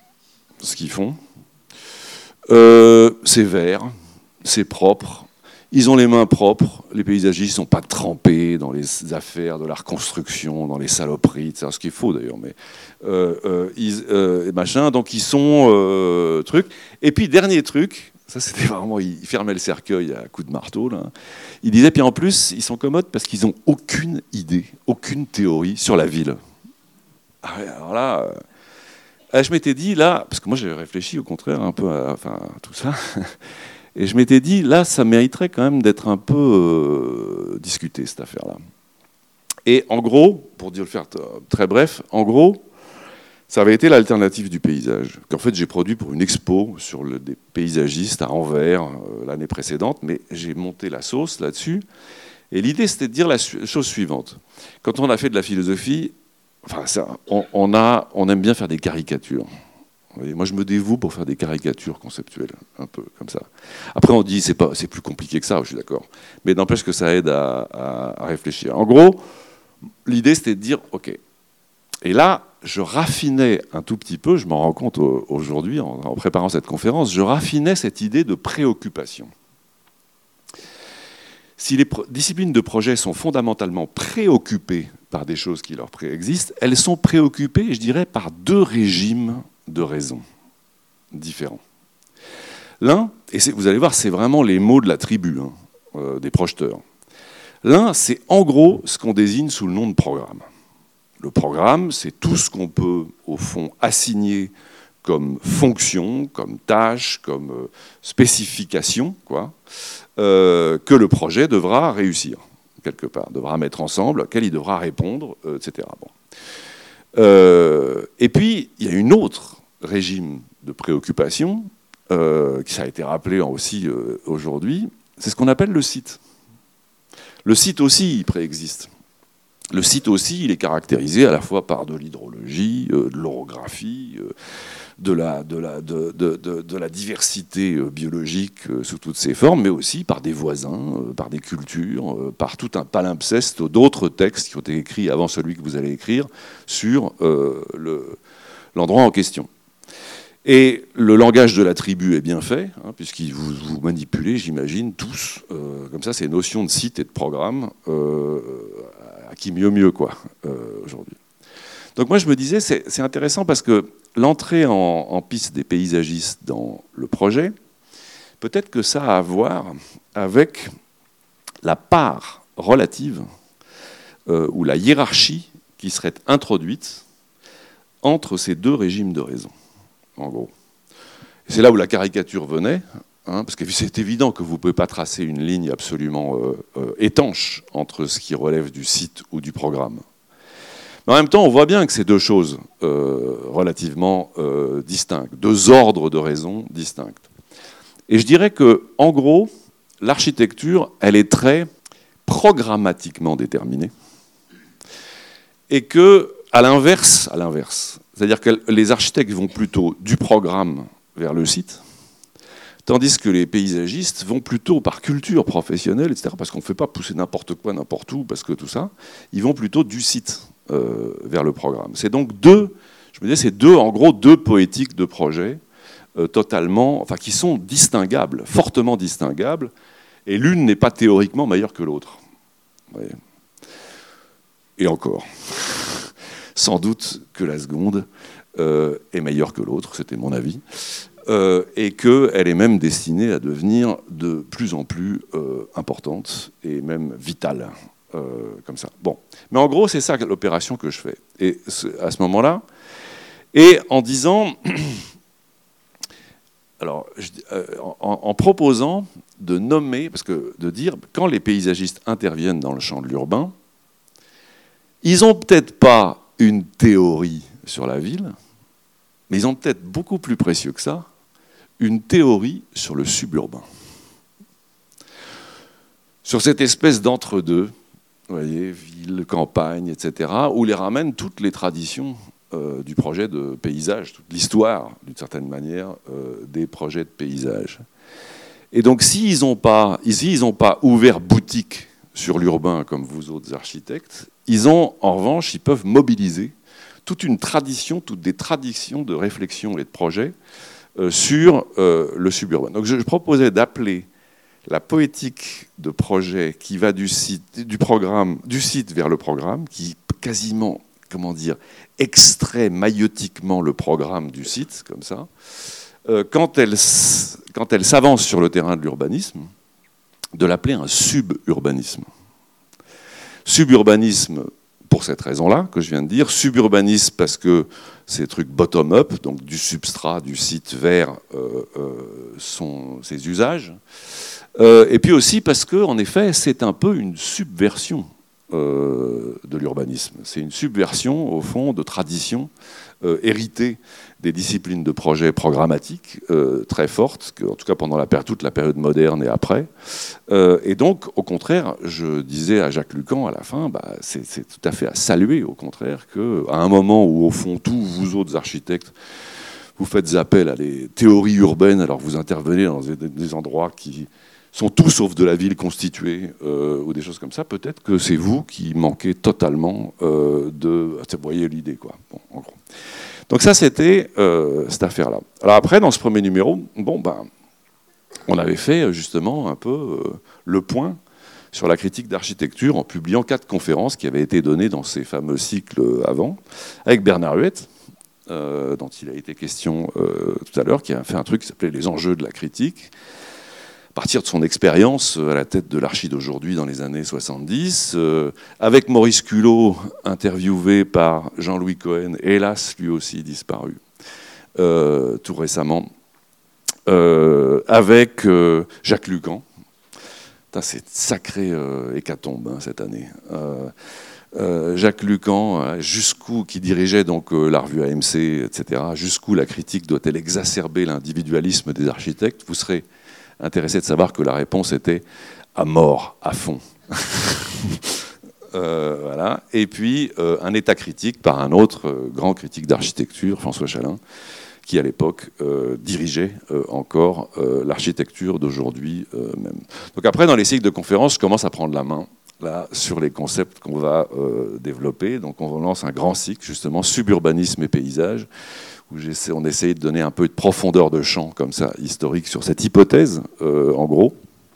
ce qu'ils font. Euh, c'est vert, c'est propre. Ils ont les mains propres, les paysagistes ne sont pas trempés dans les affaires de la reconstruction, dans les saloperies, c'est ce qu'il faut d'ailleurs, mais euh, euh, ils, euh, machin, donc ils sont euh, truc. Et puis dernier truc, ça c'était vraiment, il fermait le cercueil à coups de marteau là. Il disait, puis en plus ils sont commodes parce qu'ils n'ont aucune idée, aucune théorie sur la ville. Alors là, euh, je m'étais dit là, parce que moi j'ai réfléchi au contraire un peu à, enfin, à tout ça. Et je m'étais dit, là, ça mériterait quand même d'être un peu euh, discuté, cette affaire-là. Et en gros, pour dire le faire très bref, en gros, ça avait été l'alternative du paysage, qu'en fait j'ai produit pour une expo sur le, des paysagistes à Anvers euh, l'année précédente, mais j'ai monté la sauce là-dessus. Et l'idée, c'était de dire la su- chose suivante. Quand on a fait de la philosophie, enfin, ça, on, on, a, on aime bien faire des caricatures. Oui, moi, je me dévoue pour faire des caricatures conceptuelles, un peu comme ça. Après, on dit c'est pas, c'est plus compliqué que ça, je suis d'accord. Mais n'empêche que ça aide à, à, à réfléchir. En gros, l'idée, c'était de dire, OK. Et là, je raffinais un tout petit peu, je m'en rends compte aujourd'hui, en, en préparant cette conférence, je raffinais cette idée de préoccupation. Si les pro- disciplines de projet sont fondamentalement préoccupées par des choses qui leur préexistent, elles sont préoccupées, je dirais, par deux régimes de raisons différents. L'un, et vous allez voir, c'est vraiment les mots de la tribu, hein, euh, des projeteurs. L'un, c'est en gros ce qu'on désigne sous le nom de programme. Le programme, c'est tout ce qu'on peut, au fond, assigner comme fonction, comme tâche, comme euh, spécification, quoi, euh, que le projet devra réussir, quelque part, devra mettre ensemble, auquel il devra répondre, euh, et cetera. Bon. Euh, et puis, il y a une autre régime de préoccupation, euh, qui ça a été rappelé aussi euh, aujourd'hui, c'est ce qu'on appelle le site. Le site aussi, il préexiste. Le site aussi, il est caractérisé à la fois par de l'hydrologie, euh, de l'orographie, euh, de, la, de, la, de, de, de, de la diversité euh, biologique euh, sous toutes ses formes, mais aussi par des voisins, euh, par des cultures, euh, par tout un palimpseste d'autres textes qui ont été écrits avant celui que vous allez écrire sur euh, le, l'endroit en question. Et le langage de la tribu est bien fait, hein, puisqu'il vous, vous manipulez, j'imagine, tous, euh, comme ça, ces notions de site et de programme, euh, à qui mieux mieux, quoi, euh, aujourd'hui. Donc moi, je me disais, c'est, c'est intéressant parce que l'entrée en, en piste des paysagistes dans le projet, peut-être que ça a à voir avec la part relative euh, ou la hiérarchie qui serait introduite entre ces deux régimes de raison. En gros. Et c'est là où la caricature venait, hein, parce que c'est évident que vous ne pouvez pas tracer une ligne absolument euh, euh, étanche entre ce qui relève du site ou du programme. Mais en même temps, on voit bien que c'est deux choses euh, relativement euh, distinctes, deux ordres de raison distincts. Et je dirais que, en gros, l'architecture, elle est très programmatiquement déterminée, et que, à l'inverse, à l'inverse, c'est-à-dire que les architectes vont plutôt du programme vers le site, tandis que les paysagistes vont plutôt par culture professionnelle, et cetera, parce qu'on ne fait pas pousser n'importe quoi, n'importe où, parce que tout ça, ils vont plutôt du site euh, vers le programme. C'est donc deux, je me disais, c'est deux, en gros, deux poétiques de projet euh, totalement, enfin, qui sont distinguables, fortement distinguables, et l'une n'est pas théoriquement meilleure que l'autre. Ouais. Et encore. Sans doute que la seconde euh, est meilleure que l'autre, c'était mon avis, euh, et qu'elle est même destinée à devenir de plus en plus euh, importante et même vitale, euh, comme ça. Bon, mais en gros, c'est ça l'opération que je fais. Et à ce moment-là, et en disant, alors, je, euh, en, en proposant de nommer, parce que de dire, quand les paysagistes interviennent dans le champ de l'urbain, ils n'ont peut-être pas une théorie sur la ville, mais ils ont peut-être beaucoup plus précieux que ça, une théorie sur le suburbain. Sur cette espèce d'entre-deux, vous voyez, ville, campagne, et cetera, où les ramènent toutes les traditions euh, du projet de paysage, toute l'histoire, d'une certaine manière, euh, des projets de paysage. Et donc, s'ils n'ont pas, ici, ils n'ont pas ouvert boutique sur l'urbain comme vous autres architectes, ils ont, en revanche, ils peuvent mobiliser toute une tradition, toutes des traditions de réflexion et de projet euh, sur euh, le suburbain. Donc je, je proposais d'appeler la poétique de projet qui va du site, du programme, du site vers le programme, qui quasiment, comment dire, extrait maïotiquement le programme du site, comme ça, euh, quand elle, quand elle s'avance sur le terrain de l'urbanisme, de l'appeler un suburbanisme. Suburbanisme, pour cette raison-là, que je viens de dire, suburbanisme parce que ces trucs bottom-up, donc du substrat, du site vers euh, euh, son, ses usages, euh, et puis aussi parce que, en effet, c'est un peu une subversion euh, de l'urbanisme. C'est une subversion, au fond, de traditions euh, héritées des disciplines de projet programmatiques euh, très fortes, que, en tout cas pendant la, toute la période moderne et après. Euh, et donc, au contraire, je disais à Jacques Lucan à la fin, bah, c'est, c'est tout à fait à saluer, au contraire, qu'à un moment où, au fond, tous vous autres architectes, vous faites appel à des théories urbaines, alors vous intervenez dans des, des endroits qui sont tout sauf de la ville constituée, euh, ou des choses comme ça, peut-être que c'est vous qui manquez totalement euh, de... Vous voyez l'idée, quoi. Bon, en gros. Donc ça, c'était euh, cette affaire-là. Alors après, dans ce premier numéro, bon, ben, on avait fait justement un peu euh, le point sur la critique d'architecture en publiant quatre conférences qui avaient été données dans ces fameux cycles avant, avec Bernard Huet, euh, dont il a été question euh, tout à l'heure, qui a fait un truc qui s'appelait « Les enjeux de la critique », à partir de son expérience à la tête de l'archi d'aujourd'hui dans les années soixante-dix, euh, avec Maurice Culot, interviewé par Jean-Louis Cohen, hélas lui aussi disparu euh, tout récemment, euh, avec euh, Jacques Lucan. C'est une sacrée euh, hécatombe hein, cette année. Euh, euh, Jacques Lucan, euh, jusqu'où, qui dirigeait donc euh, la revue A M C, et cetera, jusqu'où la critique doit-elle exacerber l'individualisme des architectes? Vous serez intéressé de savoir que la réponse était à mort, à fond. euh, voilà. Et puis, euh, un état critique par un autre euh, grand critique d'architecture, François Chalin, qui, à l'époque, euh, dirigeait euh, encore euh, l'architecture d'aujourd'hui euh, même. Donc après, dans les cycles de conférences, je commence à prendre la main là, sur les concepts qu'on va euh, développer. Donc on lance un grand cycle, justement, suburbanisme et paysage, où on essayait de donner un peu de profondeur de champ, comme ça, historique, sur cette hypothèse, euh, en gros.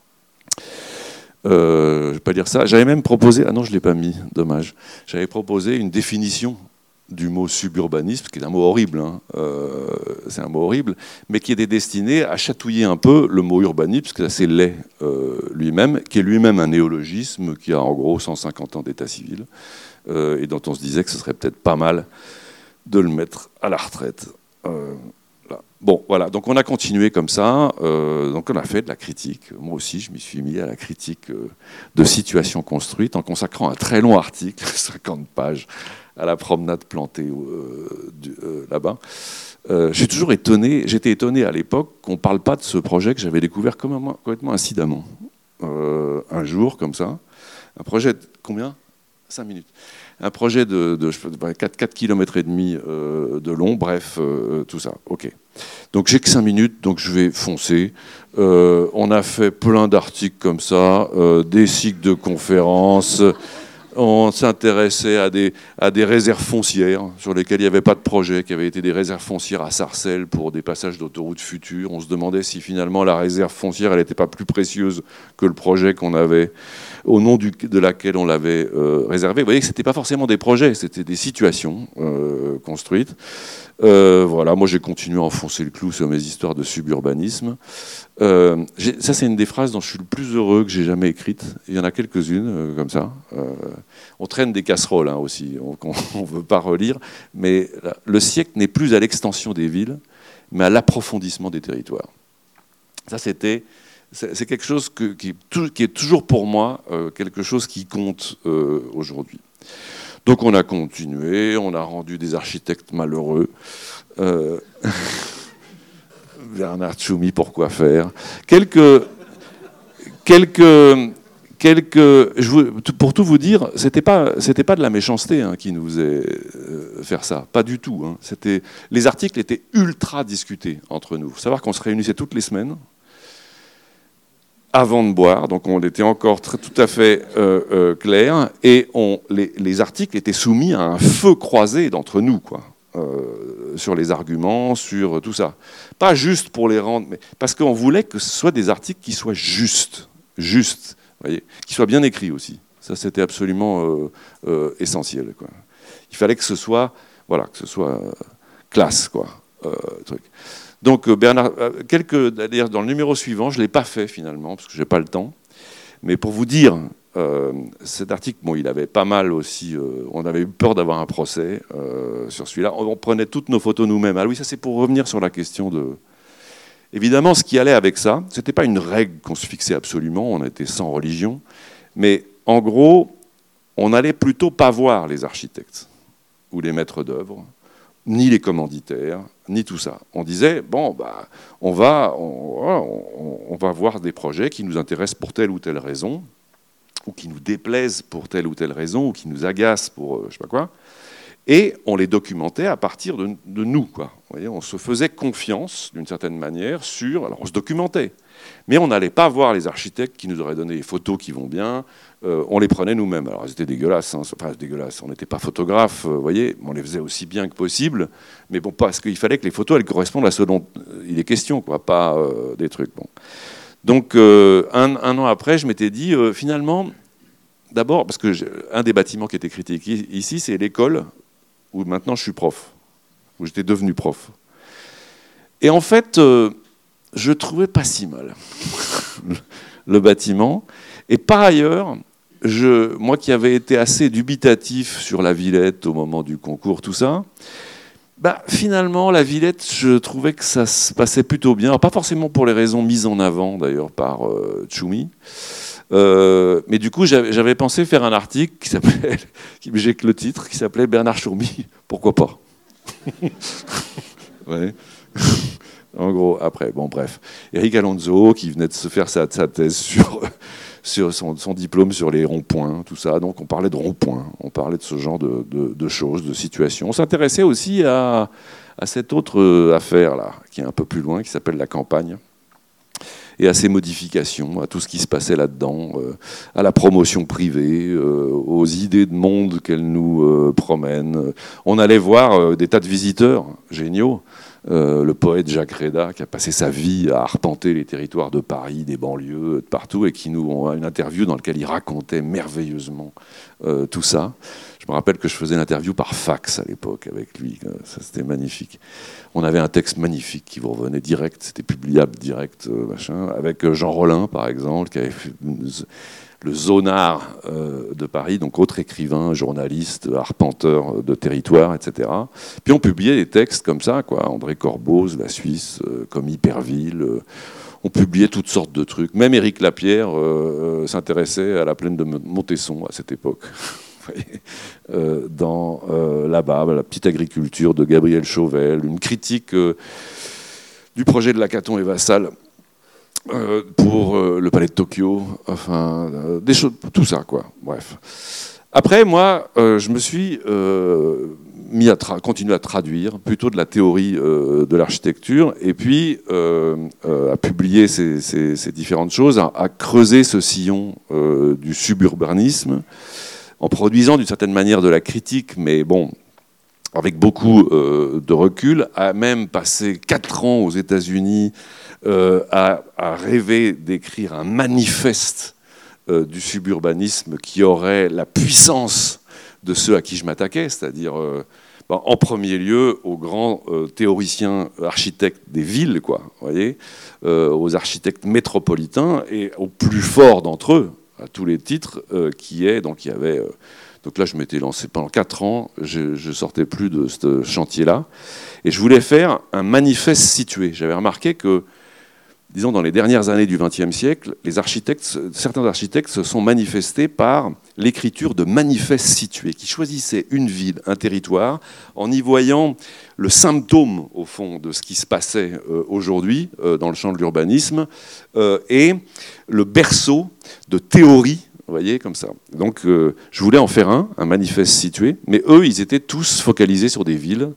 Euh, je ne vais pas dire ça. J'avais même proposé, ah non, je ne l'ai pas mis, dommage. J'avais proposé une définition du mot suburbanisme, qui est un mot horrible, hein, euh, c'est un mot horrible, mais qui était destiné à chatouiller un peu le mot urbanisme, parce que c'est l'est euh, lui-même, qui est lui-même un néologisme, qui a en gros cent cinquante ans d'état civil, euh, et dont on se disait que ce serait peut-être pas mal de le mettre à la retraite. Euh, là. Bon, voilà, donc on a continué comme ça, euh, donc on a fait de la critique. Moi aussi, je m'y suis mis à la critique euh, de situations construites, en consacrant un très long article, cinquante pages, à la promenade plantée euh, du, euh, là-bas. Euh, j'ai toujours étonné, j'étais étonné à l'époque qu'on ne parle pas de ce projet que j'avais découvert complètement incidemment. Euh, un jour, comme ça, un projet de combien ? cinq minutes. Un projet de, de quatre kilomètres et demi euh, de long, bref, euh, tout ça. Ok. Donc j'ai que cinq minutes, donc je vais foncer. Euh, on a fait plein d'articles comme ça, euh, des cycles de conférences. On s'intéressait à des, à des réserves foncières sur lesquelles il n'y avait pas de projet, qui avaient été des réserves foncières à Sarcelles pour des passages d'autoroute futures. On se demandait si finalement la réserve foncière, elle n'était pas plus précieuse que le projet qu'on avait, au nom du, de laquelle on l'avait euh, réservé. Vous voyez que ce n'était pas forcément des projets, c'était des situations euh, construites. Euh, voilà, moi j'ai continué à enfoncer le clou sur mes histoires de suburbanisme. Euh, ça c'est une des phrases dont je suis le plus heureux que j'ai jamais écrite. Il y en a quelques-unes euh, comme ça. Euh, on traîne des casseroles hein, aussi, on ne veut pas relire. Mais là, le siècle n'est plus à l'extension des villes, mais à l'approfondissement des territoires. Ça c'était, c'est quelque chose que, qui, est, qui est toujours pour moi euh, quelque chose qui compte euh, aujourd'hui. Donc on a continué, on a rendu des architectes malheureux. Euh, Bernard Tchoumi, pourquoi faire ? Quelques, quelques, quelques. Je vous, pour tout vous dire, c'était pas, c'était pas de la méchanceté hein, qui nous faisait euh, faire ça, pas du tout. Hein. C'était, les articles étaient ultra discutés entre nous. Faut savoir qu'on se réunissait toutes les semaines. Avant de boire, donc on était encore très, tout à fait euh, euh, clair, et on, les, les articles étaient soumis à un feu croisé d'entre nous, quoi. Euh, sur les arguments, sur tout ça. Pas juste pour les rendre, mais parce qu'on voulait que ce soit des articles qui soient justes, justes, voyez, qui soient bien écrits aussi. Ça, c'était absolument euh, euh, essentiel, quoi. Il fallait que ce soit, voilà, que ce soit euh, classe, quoi. Euh, truc. Donc euh, Bernard, euh, quelques, d'ailleurs, dans le numéro suivant, je l'ai pas fait finalement parce que j'ai pas le temps. Mais pour vous dire, euh, cet article, bon, il avait pas mal aussi. Euh, on avait eu peur d'avoir un procès euh, sur celui-là. On, on prenait toutes nos photos nous-mêmes. Ah oui, ça c'est pour revenir sur la question de. Évidemment, ce qui allait avec ça, c'était pas une règle qu'on se fixait absolument. On était sans religion, mais en gros, on allait plutôt pas voir les architectes ou les maîtres d'œuvre, ni les commanditaires, ni tout ça. On disait, bon, bah, on va, on, on, on va voir des projets qui nous intéressent pour telle ou telle raison, ou qui nous déplaisent pour telle ou telle raison, ou qui nous agacent pour euh, je sais pas quoi, et on les documentait à partir de, de nous, quoi. Vous voyez, on se faisait confiance, d'une certaine manière, sur... Alors, on se documentait, mais on n'allait pas voir les architectes qui nous auraient donné les photos qui vont bien. Euh, on les prenait nous-mêmes. Alors, c'était dégueulasse. Hein. Enfin, dégueulasse. On n'était pas photographe, vous euh, voyez. On les faisait aussi bien que possible. Mais bon, parce qu'il fallait que les photos, elles correspondent à ce dont il est question, quoi, pas euh, des trucs. Bon. Donc, euh, un, un an après, je m'étais dit, euh, finalement, d'abord, parce que un des bâtiments qui était critiqué ici, c'est l'école où maintenant je suis prof, où j'étais devenu prof. Et en fait, euh, je trouvais pas si mal le bâtiment. Et par ailleurs, je, moi qui avais été assez dubitatif sur la Villette au moment du concours, tout ça, bah, finalement, la Villette, je trouvais que ça se passait plutôt bien. Alors, pas forcément pour les raisons mises en avant, d'ailleurs, par euh, Tchoumi. Euh, mais du coup, j'avais, j'avais pensé faire un article qui s'appelait, j'ai que le titre, qui s'appelait Bernard Chourmy, pourquoi pas. Ouais. En gros, après, bon, bref. Eric Alonso, qui venait de se faire sa, sa thèse sur, sur son, son diplôme sur les ronds-points, tout ça. Donc, on parlait de ronds-points, on parlait de ce genre de, de, de choses, de situations. On s'intéressait aussi à, à cette autre affaire-là, qui est un peu plus loin, qui s'appelle la campagne, et à ses modifications, à tout ce qui se passait là-dedans, euh, à la promotion privée, euh, aux idées de monde qu'elle nous euh, promène. On allait voir euh, des tas de visiteurs géniaux. Euh, le poète Jacques Réda, qui a passé sa vie à arpenter les territoires de Paris, des banlieues, de partout, et qui nous a une interview dans laquelle il racontait merveilleusement euh, tout ça. Je me rappelle que je faisais l'interview par fax à l'époque avec lui. Ça, c'était magnifique. On avait un texte magnifique qui vous revenait direct, c'était publiable direct, euh, machin, avec Jean Rollin, par exemple, qui avait fait le zonard euh, de Paris, donc autre écrivain, journaliste, arpenteur de territoire, et cetera. Puis on publiait des textes comme ça, quoi. André Corboz, La Suisse, euh, comme Hyperville. Euh, on publiait toutes sortes de trucs. Même Éric Lapierre euh, euh, s'intéressait à la plaine de Montesson à cette époque. Euh, dans euh, là-bas, la petite agriculture de Gabriel Chauvel, une critique euh, du projet de Lacaton et Vassal euh, pour euh, le palais de Tokyo, enfin, euh, des choses, tout ça, quoi. Bref. Après, moi, euh, je me suis euh, mis à tra- continuer à traduire plutôt de la théorie euh, de l'architecture, et puis euh, euh, à publier ces, ces, ces différentes choses, à, à creuser ce sillon euh, du suburbanisme, en produisant d'une certaine manière de la critique, mais bon, avec beaucoup euh, de recul, à même passer quatre ans aux États-Unis euh, à, à rêver d'écrire un manifeste euh, du suburbanisme qui aurait la puissance de ceux à qui je m'attaquais, c'est-à-dire euh, ben, en premier lieu aux grands euh, théoriciens architectes des villes, quoi, voyez, euh, aux architectes métropolitains et aux plus forts d'entre eux, à tous les titres, euh, qui est, donc il y avait, euh, donc là je m'étais lancé pendant quatre ans, je ne sortais plus de ce chantier-là, et je voulais faire un manifeste situé. J'avais remarqué que, disons, dans les dernières années du vingtième siècle, les architectes, certains architectes se sont manifestés par l'écriture de manifestes situés, qui choisissaient une ville, un territoire, en y voyant le symptôme, au fond, de ce qui se passait euh, aujourd'hui euh, dans le champ de l'urbanisme, euh, et le berceau de théories, vous voyez, comme ça. Donc, euh, je voulais en faire un, un manifeste situé, mais eux, ils étaient tous focalisés sur des villes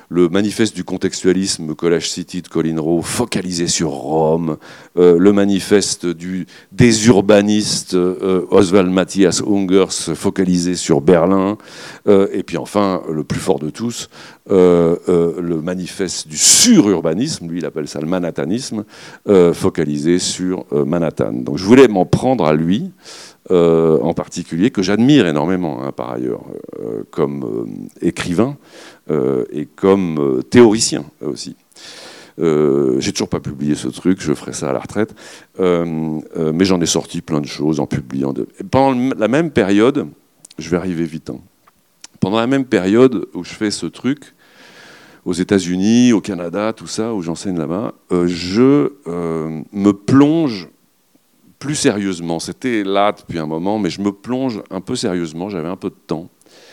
le manifeste du contextualisme College City de Colin Rowe, focalisé sur Rome, euh, le manifeste du désurbaniste euh, Oswald Matthias Ungers, focalisé sur Berlin, euh, et puis enfin, le plus fort de tous, euh, euh, le manifeste du sururbanisme, lui il appelle ça le manhattanisme, euh, focalisé sur euh, Manhattan. Donc je voulais m'en prendre à lui, euh, en particulier, que j'admire énormément, hein, par ailleurs, euh, comme euh, écrivain, Euh, et comme euh, théoricien aussi. Euh, j'ai toujours pas publié ce truc, je ferai ça à la retraite, euh, euh, mais j'en ai sorti plein de choses en publiant. De... Et pendant la même période, je vais arriver vite, hein, pendant la même période où je fais ce truc, aux États-Unis, au Canada, tout ça, où j'enseigne là-bas, euh, je euh, me plonge plus sérieusement. C'était là depuis un moment, mais je me plonge un peu sérieusement, j'avais un peu de temps,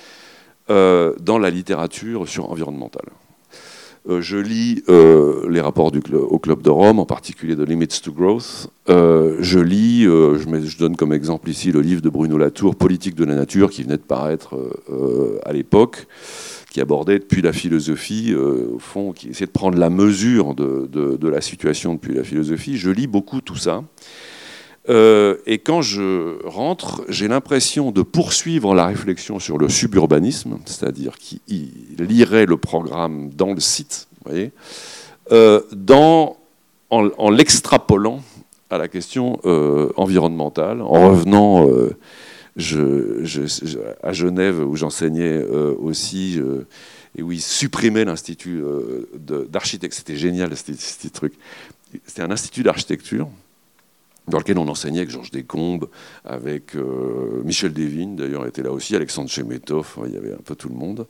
Euh, dans la littérature sur environnementale. Euh, je lis euh, les rapports du cl- au Club de Rome, en particulier de Limits to Growth. Euh, je lis, euh, je, mets, je donne comme exemple ici le livre de Bruno Latour, Politique de la nature, qui venait de paraître euh, à l'époque, qui abordait depuis la philosophie, euh, au fond, qui essayait de prendre la mesure de, de, de la situation depuis la philosophie. Je lis beaucoup tout ça. Euh, et quand je rentre, j'ai l'impression de poursuivre la réflexion sur le suburbanisme, c'est-à-dire qu'il lirait le programme dans le site, vous voyez, euh, dans, en, en l'extrapolant à la question euh, environnementale, en revenant euh, je, je, je, à Genève, où j'enseignais euh, aussi, euh, et où ils supprimaient l'institut euh, d'architecture. C'était génial, ce petit truc. C'était un institut d'architecture dans lequel on enseignait avec Georges Descombes, avec euh, Michel Devine, d'ailleurs, était là aussi, Alexandre Chemetov, il y avait un peu tout le monde,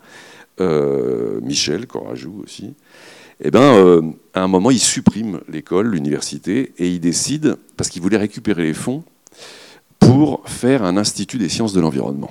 euh, Michel Corajou aussi. Et ben, euh, à un moment, il supprime l'école, l'université, et il décide, parce qu'il voulait récupérer les fonds, pour faire un institut des sciences de l'environnement.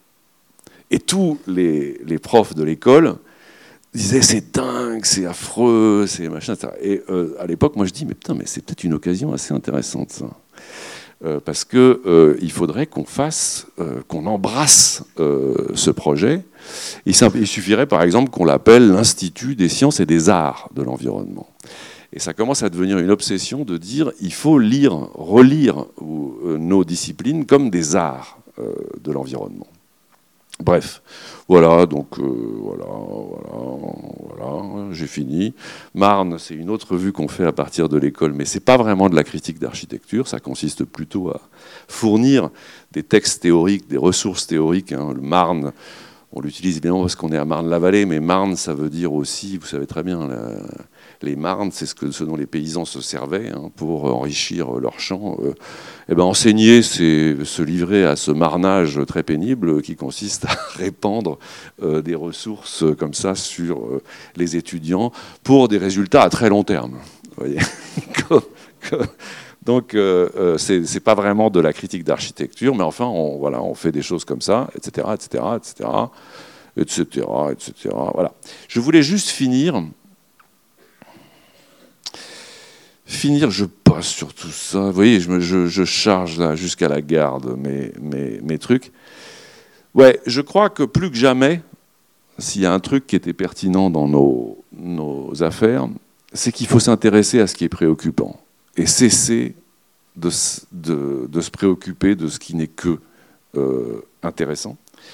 Et tous les, les profs de l'école disaient c'est dingue, c'est affreux, c'est machin, et cetera. Et euh, à l'époque, moi je dis mais putain, mais c'est peut-être une occasion assez intéressante ça, euh, parce que euh, il faudrait qu'on fasse, euh, qu'on embrasse euh, ce projet. Il, il suffirait par exemple qu'on l'appelle l'Institut des sciences et des arts de l'environnement. Et ça commence à devenir une obsession de dire il faut lire, relire euh, nos disciplines comme des arts euh, de l'environnement. Bref, voilà, donc euh, voilà, voilà, voilà, j'ai fini. Marne, c'est une autre revue qu'on fait à partir de l'école, mais c'est pas vraiment de la critique d'architecture, ça consiste plutôt à fournir des textes théoriques, des ressources théoriques. Hein. Le Marne, on l'utilise évidemment parce qu'on est à Marne-la-Vallée, mais Marne, ça veut dire aussi, vous savez très bien, la, les marnes, c'est ce, que, ce dont les paysans se servaient hein, pour enrichir leurs champs. Euh, et ben, enseigner, c'est se livrer à ce marnage très pénible qui consiste à répandre euh, des ressources comme ça sur euh, les étudiants pour des résultats à très long terme. Vous voyez. Donc, euh, euh, c'est, c'est pas vraiment de la critique d'architecture, mais enfin, on, voilà, on fait des choses comme ça, et cetera, et cetera, et cetera, et cetera, et cetera. Voilà. Je voulais juste finir. Finir, je passe sur tout ça. Vous voyez, je, me, je, je charge là jusqu'à la garde mes, mes, mes trucs. Ouais, je crois que plus que jamais, s'il y a un truc qui était pertinent dans nos, nos affaires, c'est qu'il faut s'intéresser à ce qui est préoccupant et cesser de, de, de se préoccuper de ce qui n'est que euh, intéressant.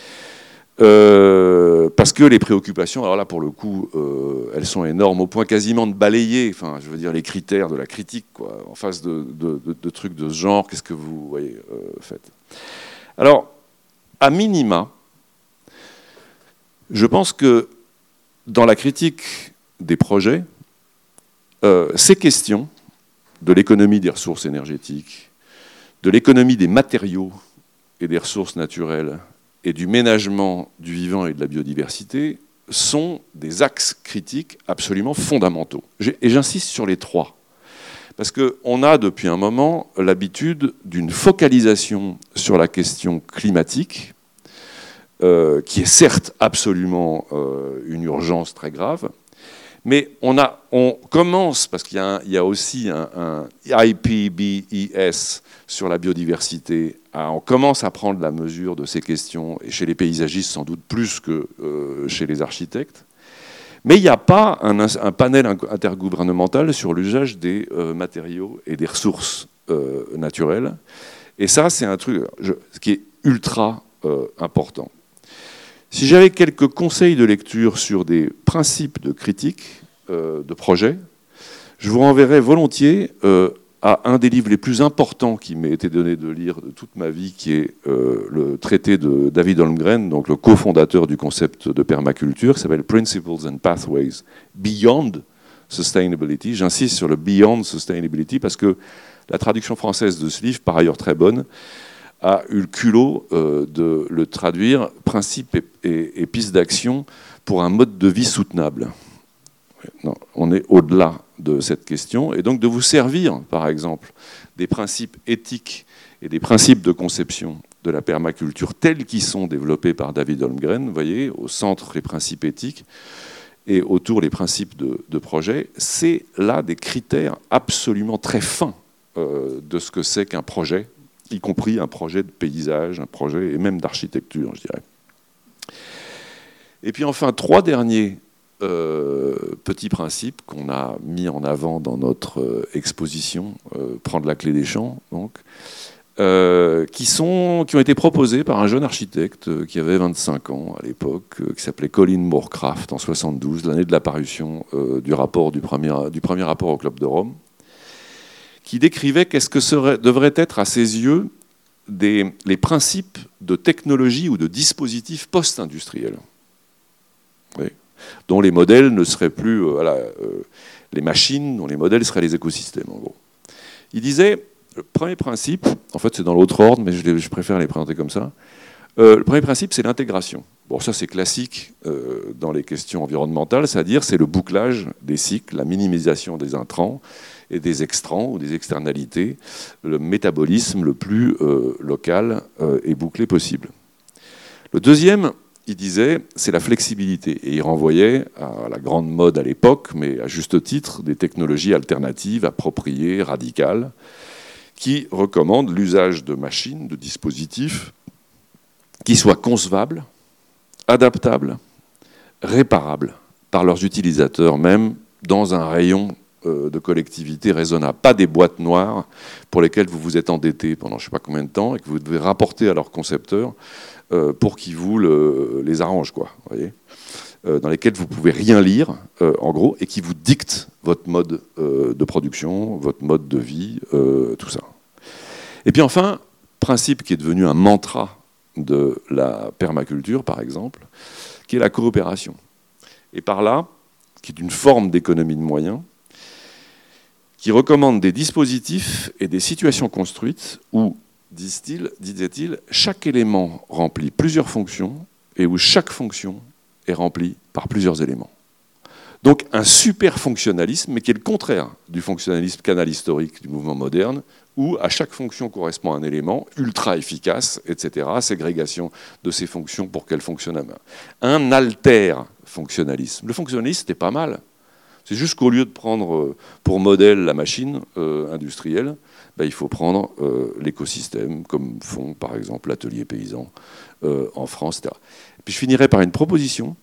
Euh, parce que les préoccupations, alors là pour le coup, euh, elles sont énormes au point quasiment de balayer, enfin, je veux dire les critères de la critique, quoi, en face de, de, de, de trucs de ce genre. Qu'est-ce que vous voyez euh, faites. Alors, à minima, je pense que dans la critique des projets, euh, ces questions de l'économie des ressources énergétiques, de l'économie des matériaux et des ressources naturelles, et du ménagement du vivant et de la biodiversité sont des axes critiques absolument fondamentaux. Et j'insiste sur les trois. Parce qu'on a depuis un moment l'habitude d'une focalisation sur la question climatique, euh, qui est certes absolument euh, une urgence très grave, mais on, a, on commence, parce qu'il y a, un, il y a aussi un, un I P B E S sur la biodiversité, on commence à prendre la mesure de ces questions, et chez les paysagistes sans doute plus que euh, chez les architectes. Mais il n'y a pas un, un panel intergouvernemental sur l'usage des euh, matériaux et des ressources euh, naturelles. Et ça, c'est un truc je, qui est ultra euh, important. Si j'avais quelques conseils de lecture sur des principes de critique euh, de projet, je vous renverrais volontiers euh, à un des livres les plus importants qui m'ait été donné de lire de toute ma vie, qui est euh, le traité de David Holmgren, donc le cofondateur du concept de permaculture, qui s'appelle Principles and Pathways Beyond Sustainability. J'insiste sur le Beyond Sustainability parce que la traduction française de ce livre, par ailleurs très bonne, a eu le culot euh, de le traduire « Principes et, et, et pistes d'action pour un mode de vie soutenable ». Non, on est au-delà de cette question, et donc de vous servir, par exemple, des principes éthiques et des principes de conception de la permaculture tels qu'ils sont développés par David Holmgren, vous voyez, au centre les principes éthiques et autour les principes de, de projet, c'est là des critères absolument très fins euh, de ce que c'est qu'un projet, y compris un projet de paysage, un projet et même d'architecture, je dirais. Et puis enfin, trois derniers Euh, petits principes qu'on a mis en avant dans notre euh, exposition, euh, Prendre la clé des champs, donc, euh, qui, sont, qui ont été proposés par un jeune architecte euh, qui avait vingt-cinq ans à l'époque, euh, qui s'appelait Colin Morecraft en soixante-douze, l'année de la parution euh, du, rapport, du, premier, du premier rapport au Club de Rome, qui décrivait qu'est-ce que serait, devrait être à ses yeux des, les principes de technologie ou de dispositifs post-industriels. Oui. Dont les modèles ne seraient plus euh, voilà, euh, les machines, dont les modèles seraient les écosystèmes, en gros. Il disait, le premier principe, en fait c'est dans l'autre ordre, mais je, les, je préfère les présenter comme ça, euh, le premier principe c'est l'intégration. Bon, ça c'est classique euh, dans les questions environnementales, c'est-à-dire c'est le bouclage des cycles, la minimisation des intrants et des extrants ou des externalités, le métabolisme le plus euh, local euh, et bouclé possible. Le deuxième, il disait, c'est la flexibilité. Et il renvoyait à la grande mode à l'époque, mais à juste titre, des technologies alternatives, appropriées, radicales, qui recommandent l'usage de machines, de dispositifs, qui soient concevables, adaptables, réparables par leurs utilisateurs, même dans un rayon de collectivité raisonnable. Pas des boîtes noires pour lesquelles vous vous êtes endetté pendant je ne sais pas combien de temps et que vous devez rapporter à leurs concepteurs euh, pour qu'ils vous le, les arrangent, quoi, voyez, euh, dans lesquelles vous ne pouvez rien lire, euh, en gros, et qui vous dictent votre mode euh, de production, votre mode de vie, euh, tout ça. Et puis enfin, principe qui est devenu un mantra de la permaculture, par exemple, qui est la coopération. Et par là, qui est une forme d'économie de moyens, qui recommande des dispositifs et des situations construites où, disait-il, disait-il, chaque élément remplit plusieurs fonctions et où chaque fonction est remplie par plusieurs éléments. Donc un super fonctionnalisme, mais qui est le contraire du fonctionnalisme canal historique du mouvement moderne, où à chaque fonction correspond un élément ultra efficace, et cetera, ségrégation de ces fonctions pour qu'elles fonctionnent à main. Un alter-fonctionnalisme. Le fonctionnalisme, c'était pas mal. C'est juste qu'au lieu de prendre pour modèle la machine euh, industrielle, ben, il faut prendre euh, l'écosystème, comme font par exemple l'atelier paysan euh, en France, et cetera. Et puis je finirai par une proposition.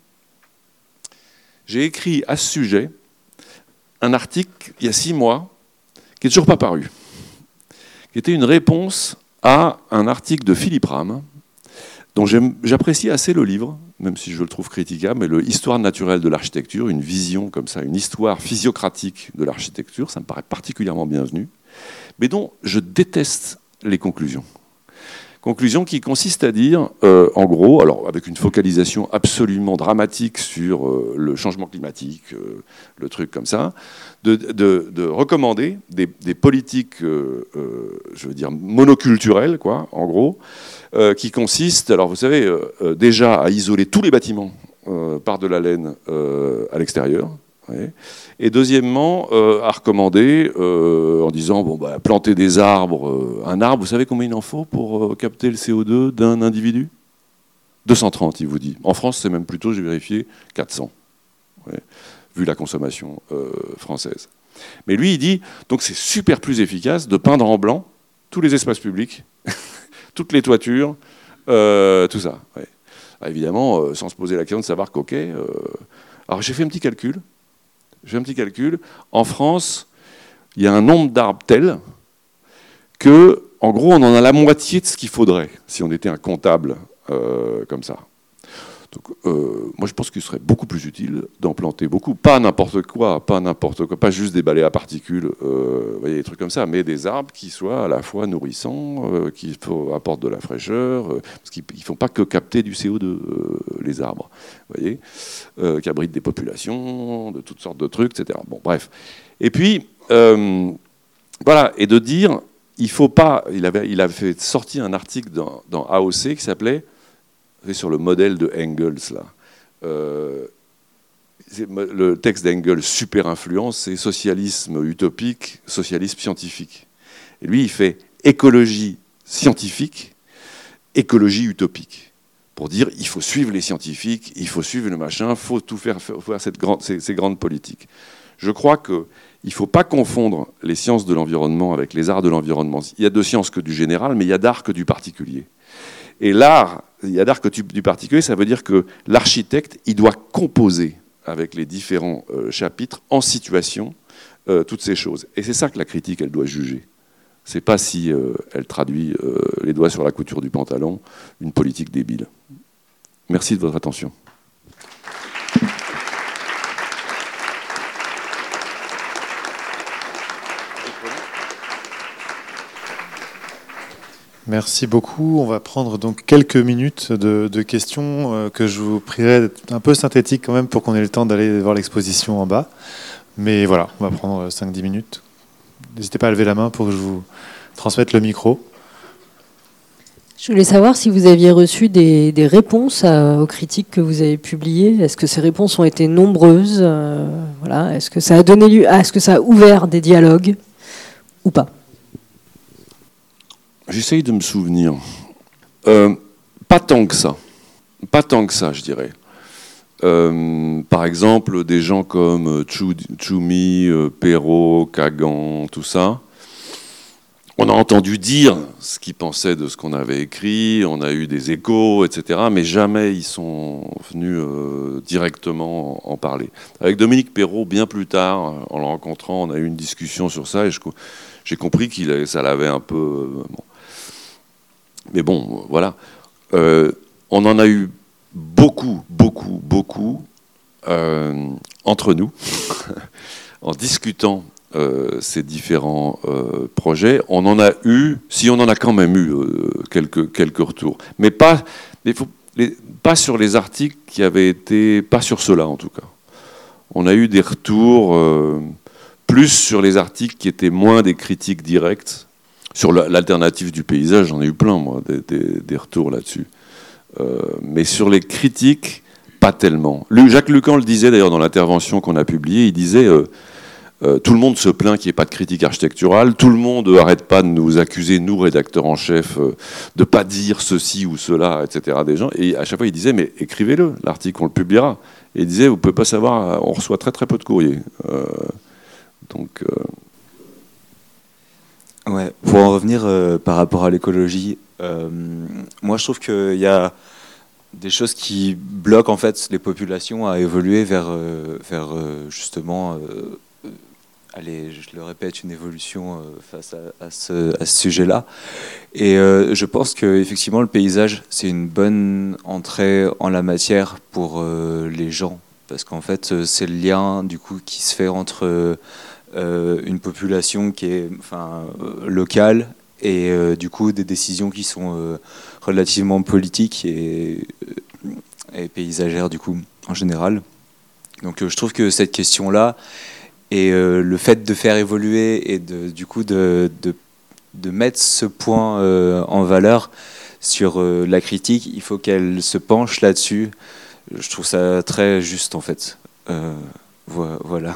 J'ai écrit à ce sujet un article il y a six mois, qui n'est toujours pas paru, qui était une réponse à un article de Philippe Rame, dont j'apprécie assez le livre, même si je le trouve critiquable, mais le Histoire naturelle de l'architecture, une vision comme ça, une histoire physiocratique de l'architecture, ça me paraît particulièrement bienvenu, mais dont je déteste les conclusions. Conclusion qui consiste à dire, euh, en gros, alors avec une focalisation absolument dramatique sur euh, le changement climatique, euh, le truc comme ça, de, de, de recommander des, des politiques, euh, euh, je veux dire, monoculturelles, quoi, en gros, euh, qui consistent, alors vous savez, euh, déjà à isoler tous les bâtiments euh, par de la laine euh, à l'extérieur. Ouais. Et deuxièmement, euh, à recommander euh, en disant bon, bah, planter des arbres. Euh, un arbre, vous savez combien il en faut pour euh, capter le C O deux d'un individu ? deux cent trente, il vous dit. En France, c'est même plutôt, j'ai vérifié, quatre cents, ouais, vu la consommation euh, française. Mais lui, il dit donc c'est super plus efficace de peindre en blanc tous les espaces publics, toutes les toitures, euh, tout ça. Ouais. Alors, évidemment, euh, sans se poser la question de savoir qu'ok. Euh, Alors j'ai fait un petit calcul. J'ai fait un petit calcul. En France, il y a un nombre d'arbres tel que, en gros, on en a la moitié de ce qu'il faudrait si on était un comptable euh, comme ça. Donc, euh, moi, je pense qu'il serait beaucoup plus utile d'en planter beaucoup. Pas n'importe quoi, pas n'importe quoi, pas juste des balais à particules, euh, vous voyez, des trucs comme ça, mais des arbres qui soient à la fois nourrissants, euh, qui apportent de la fraîcheur, euh, parce qu'ils ne font pas que capter du C O deux, euh, les arbres, vous voyez, euh, qui abritent des populations, de toutes sortes de trucs, et cetera. Bon, bref. Et puis, euh, voilà, et de dire, il faut pas. Il avait, il avait fait sorti un article dans, dans A O C qui s'appelait sur le modèle de Engels, là. Euh, le texte d'Engels, super influent, c'est socialisme utopique, socialisme scientifique. Et lui, il fait écologie scientifique, écologie utopique. Pour dire, il faut suivre les scientifiques, il faut suivre le machin, il faut tout faire, faut faire cette grande, ces, ces grandes politiques. Je crois qu'il ne faut pas confondre les sciences de l'environnement avec les arts de l'environnement. Il y a de sciences que du général, mais il y a d'art que du particulier. Et l'art, il y a d'art que du particulier, ça veut dire que l'architecte, il doit composer avec les différents euh, chapitres en situation euh, toutes ces choses. Et c'est ça que la critique, elle doit juger. C'est pas si euh, elle traduit euh, les doigts sur la couture du pantalon une politique débile. Merci de votre attention. Merci beaucoup. On va prendre donc quelques minutes de, de questions euh, que je vous prierai d'être un peu synthétique quand même pour qu'on ait le temps d'aller voir l'exposition en bas. Mais voilà, on va prendre cinq dix minutes. N'hésitez pas à lever la main pour que je vous transmette le micro. Je voulais savoir si vous aviez reçu des, des réponses à, aux critiques que vous avez publiées. Est-ce que ces réponses ont été nombreuses euh, voilà. Est-ce que ça a donné lieu, est-ce que ça a ouvert des dialogues ou pas? J'essaye de me souvenir. Euh, pas tant que ça. Pas tant que ça, je dirais. Euh, par exemple, des gens comme Tchoumi, euh, Perrault, Kagan, tout ça. On a entendu dire ce qu'ils pensaient de ce qu'on avait écrit, on a eu des échos, et cetera, mais jamais ils sont venus euh, directement en parler. Avec Dominique Perrault, bien plus tard, en le rencontrant, on a eu une discussion sur ça, et je, j'ai compris que ça l'avait un peu... Euh, bon. Mais bon, voilà. Euh, on en a eu beaucoup, beaucoup, beaucoup euh, entre nous, en discutant euh, ces différents euh, projets. On en a eu, si on en a quand même eu euh, quelques, quelques retours, mais pas, mais faut, les, pas sur les articles qui avaient été, pas sur ceux-là en tout cas. On a eu des retours euh, plus sur les articles qui étaient moins des critiques directes. Sur l'alternative du paysage, j'en ai eu plein, moi, des, des, des retours là-dessus. Euh, mais sur les critiques, pas tellement. Jacques Lucan le disait d'ailleurs dans l'intervention qu'on a publiée, il disait euh, euh, tout le monde se plaint qu'il n'y ait pas de critique architecturale, tout le monde n'arrête pas de nous accuser, nous, rédacteurs en chef, euh, de ne pas dire ceci ou cela, et cetera des gens. Et à chaque fois, il disait, mais écrivez-le, l'article, on le publiera. Et il disait, vous ne pouvez pas savoir, on reçoit très très peu de courriers. Euh, donc... Euh, Ouais, pour en revenir euh, par rapport à l'écologie, euh, moi je trouve qu'il y a des choses qui bloquent en fait les populations à évoluer vers, euh, vers euh, justement, euh, allez, je le répète, une évolution euh, face à, à ce, à ce sujet-là. Et euh, je pense qu'effectivement le paysage c'est une bonne entrée en la matière pour euh, les gens, parce qu'en fait c'est le lien du coup qui se fait entre euh, Euh, une population qui est enfin, euh, locale et euh, du coup des décisions qui sont euh, relativement politiques et, euh, et paysagères du coup en général. Donc euh, je trouve que cette question-là et euh, le fait de faire évoluer et de, du coup de, de, de mettre ce point euh, en valeur sur euh, la critique, il faut qu'elle se penche là-dessus. Je trouve ça très juste en fait. Euh, voilà.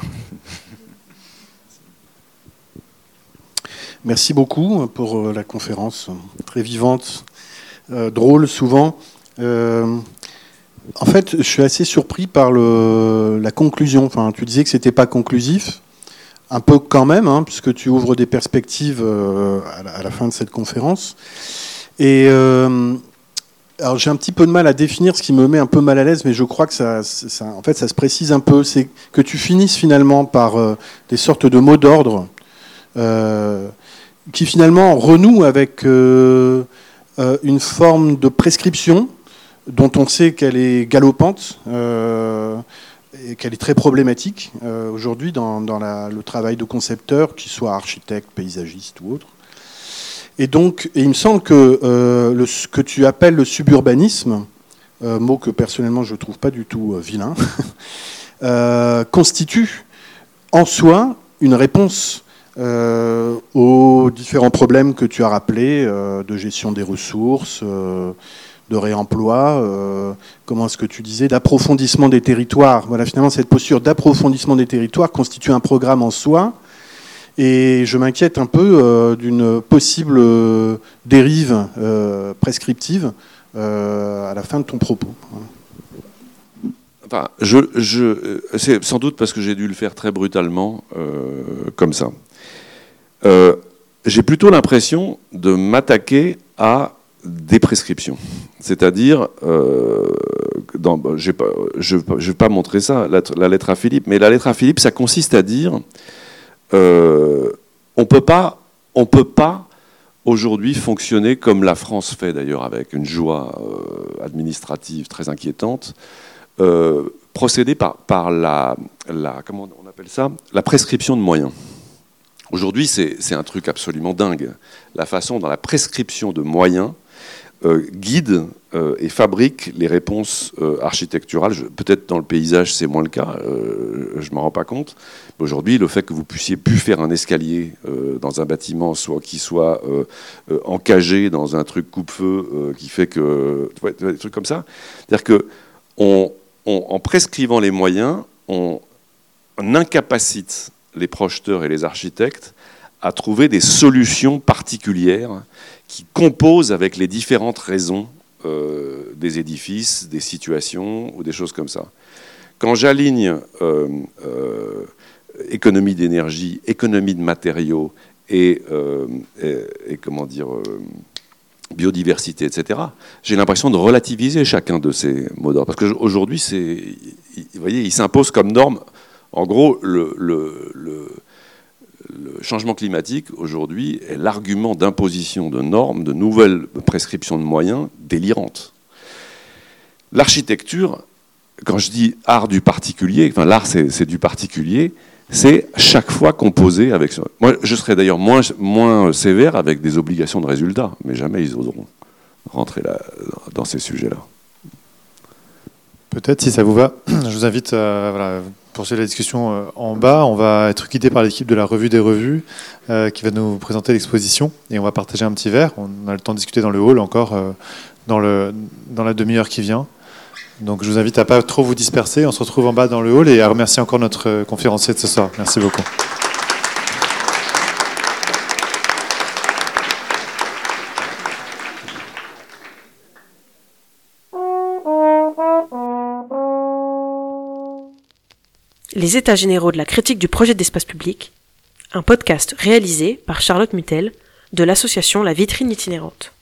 Merci beaucoup pour la conférence très vivante, euh, drôle souvent. Euh, en fait, je suis assez surpris par le, la conclusion. Enfin, tu disais que c'était pas conclusif, un peu quand même, hein, puisque tu ouvres des perspectives euh, à, la, à la fin de cette conférence. Et euh, Alors j'ai un petit peu de mal à définir ce qui me met un peu mal à l'aise, mais je crois que ça, ça, en fait, ça se précise un peu. C'est que tu finisses finalement par euh, des sortes de mots d'ordre euh, qui finalement renouent avec euh, euh, une forme de prescription dont on sait qu'elle est galopante euh, et qu'elle est très problématique euh, aujourd'hui dans, dans la, le travail de concepteur, qu'il soit architecte, paysagiste ou autre. Et donc, et il me semble que euh, le, ce que tu appelles le suburbanisme, euh, mot que personnellement je ne trouve pas du tout euh, vilain, euh, constitue en soi une réponse euh, aux différents problèmes que tu as rappelés, euh, de gestion des ressources, euh, de réemploi, euh, comment est-ce que tu disais, d'approfondissement des territoires. Voilà, finalement, cette posture d'approfondissement des territoires constitue un programme en soi. Et je m'inquiète un peu euh, d'une possible euh, dérive euh, prescriptive euh, à la fin de ton propos. Enfin, je, je, c'est sans doute parce que j'ai dû le faire très brutalement, euh, comme ça. Euh, j'ai plutôt l'impression de m'attaquer à des prescriptions. C'est-à-dire, euh, dans, j'ai pas, je ne vais pas montrer ça, la, la lettre à Philippe, mais la lettre à Philippe, ça consiste à dire... Euh, on peut pas, on peut pas aujourd'hui fonctionner comme la France fait d'ailleurs, avec une joie euh, administrative très inquiétante, euh, procéder par, par la, la, comment on appelle ça, la prescription de moyens. Aujourd'hui, c'est, c'est un truc absolument dingue. La façon dont la prescription de moyens euh, guide euh, et fabrique les réponses euh, architecturales. Je, peut-être dans le paysage, c'est moins le cas, euh, je ne m'en rends pas compte. Mais aujourd'hui, le fait que vous puissiez plus faire un escalier euh, dans un bâtiment, soit qui soit euh, euh, encagé dans un truc coupe-feu, euh, qui fait que... Tu vois, des trucs comme ça. C'est-à-dire que on, on, en prescrivant les moyens, on, on incapacite les projeteurs et les architectes à trouver des solutions particulières qui composent avec les différentes raisons euh, des édifices, des situations ou des choses comme ça. Quand j'aligne euh, euh, économie d'énergie, économie de matériaux et, euh, et, et comment dire, euh, biodiversité, et cetera, j'ai l'impression de relativiser chacun de ces mots d'ordre. Parce qu'aujourd'hui, c'est, vous voyez, il s'impose comme norme. En gros, le, le, le Le changement climatique, aujourd'hui, est l'argument d'imposition de normes, de nouvelles prescriptions de moyens délirantes. L'architecture, quand je dis art du particulier, enfin l'art c'est, c'est du particulier, c'est chaque fois composé avec ça. Moi, je serais d'ailleurs moins, moins sévère avec des obligations de résultat, mais jamais ils oseront rentrer là, dans ces sujets-là. Peut-être, si ça vous va, je vous invite à voilà, poursuivre la discussion en bas. On va être guidé par l'équipe de la Revue des Revues euh, qui va nous présenter l'exposition et on va partager un petit verre. On a le temps de discuter dans le hall encore euh, dans, le, dans la demi-heure qui vient. Donc je vous invite à ne pas trop vous disperser. On se retrouve en bas dans le hall et à remercier encore notre conférencier de ce soir. Merci beaucoup. Les États généraux de la critique du projet d'espace public, un podcast réalisé par Charlotte Mutel de l'association La Vitrine Itinérante.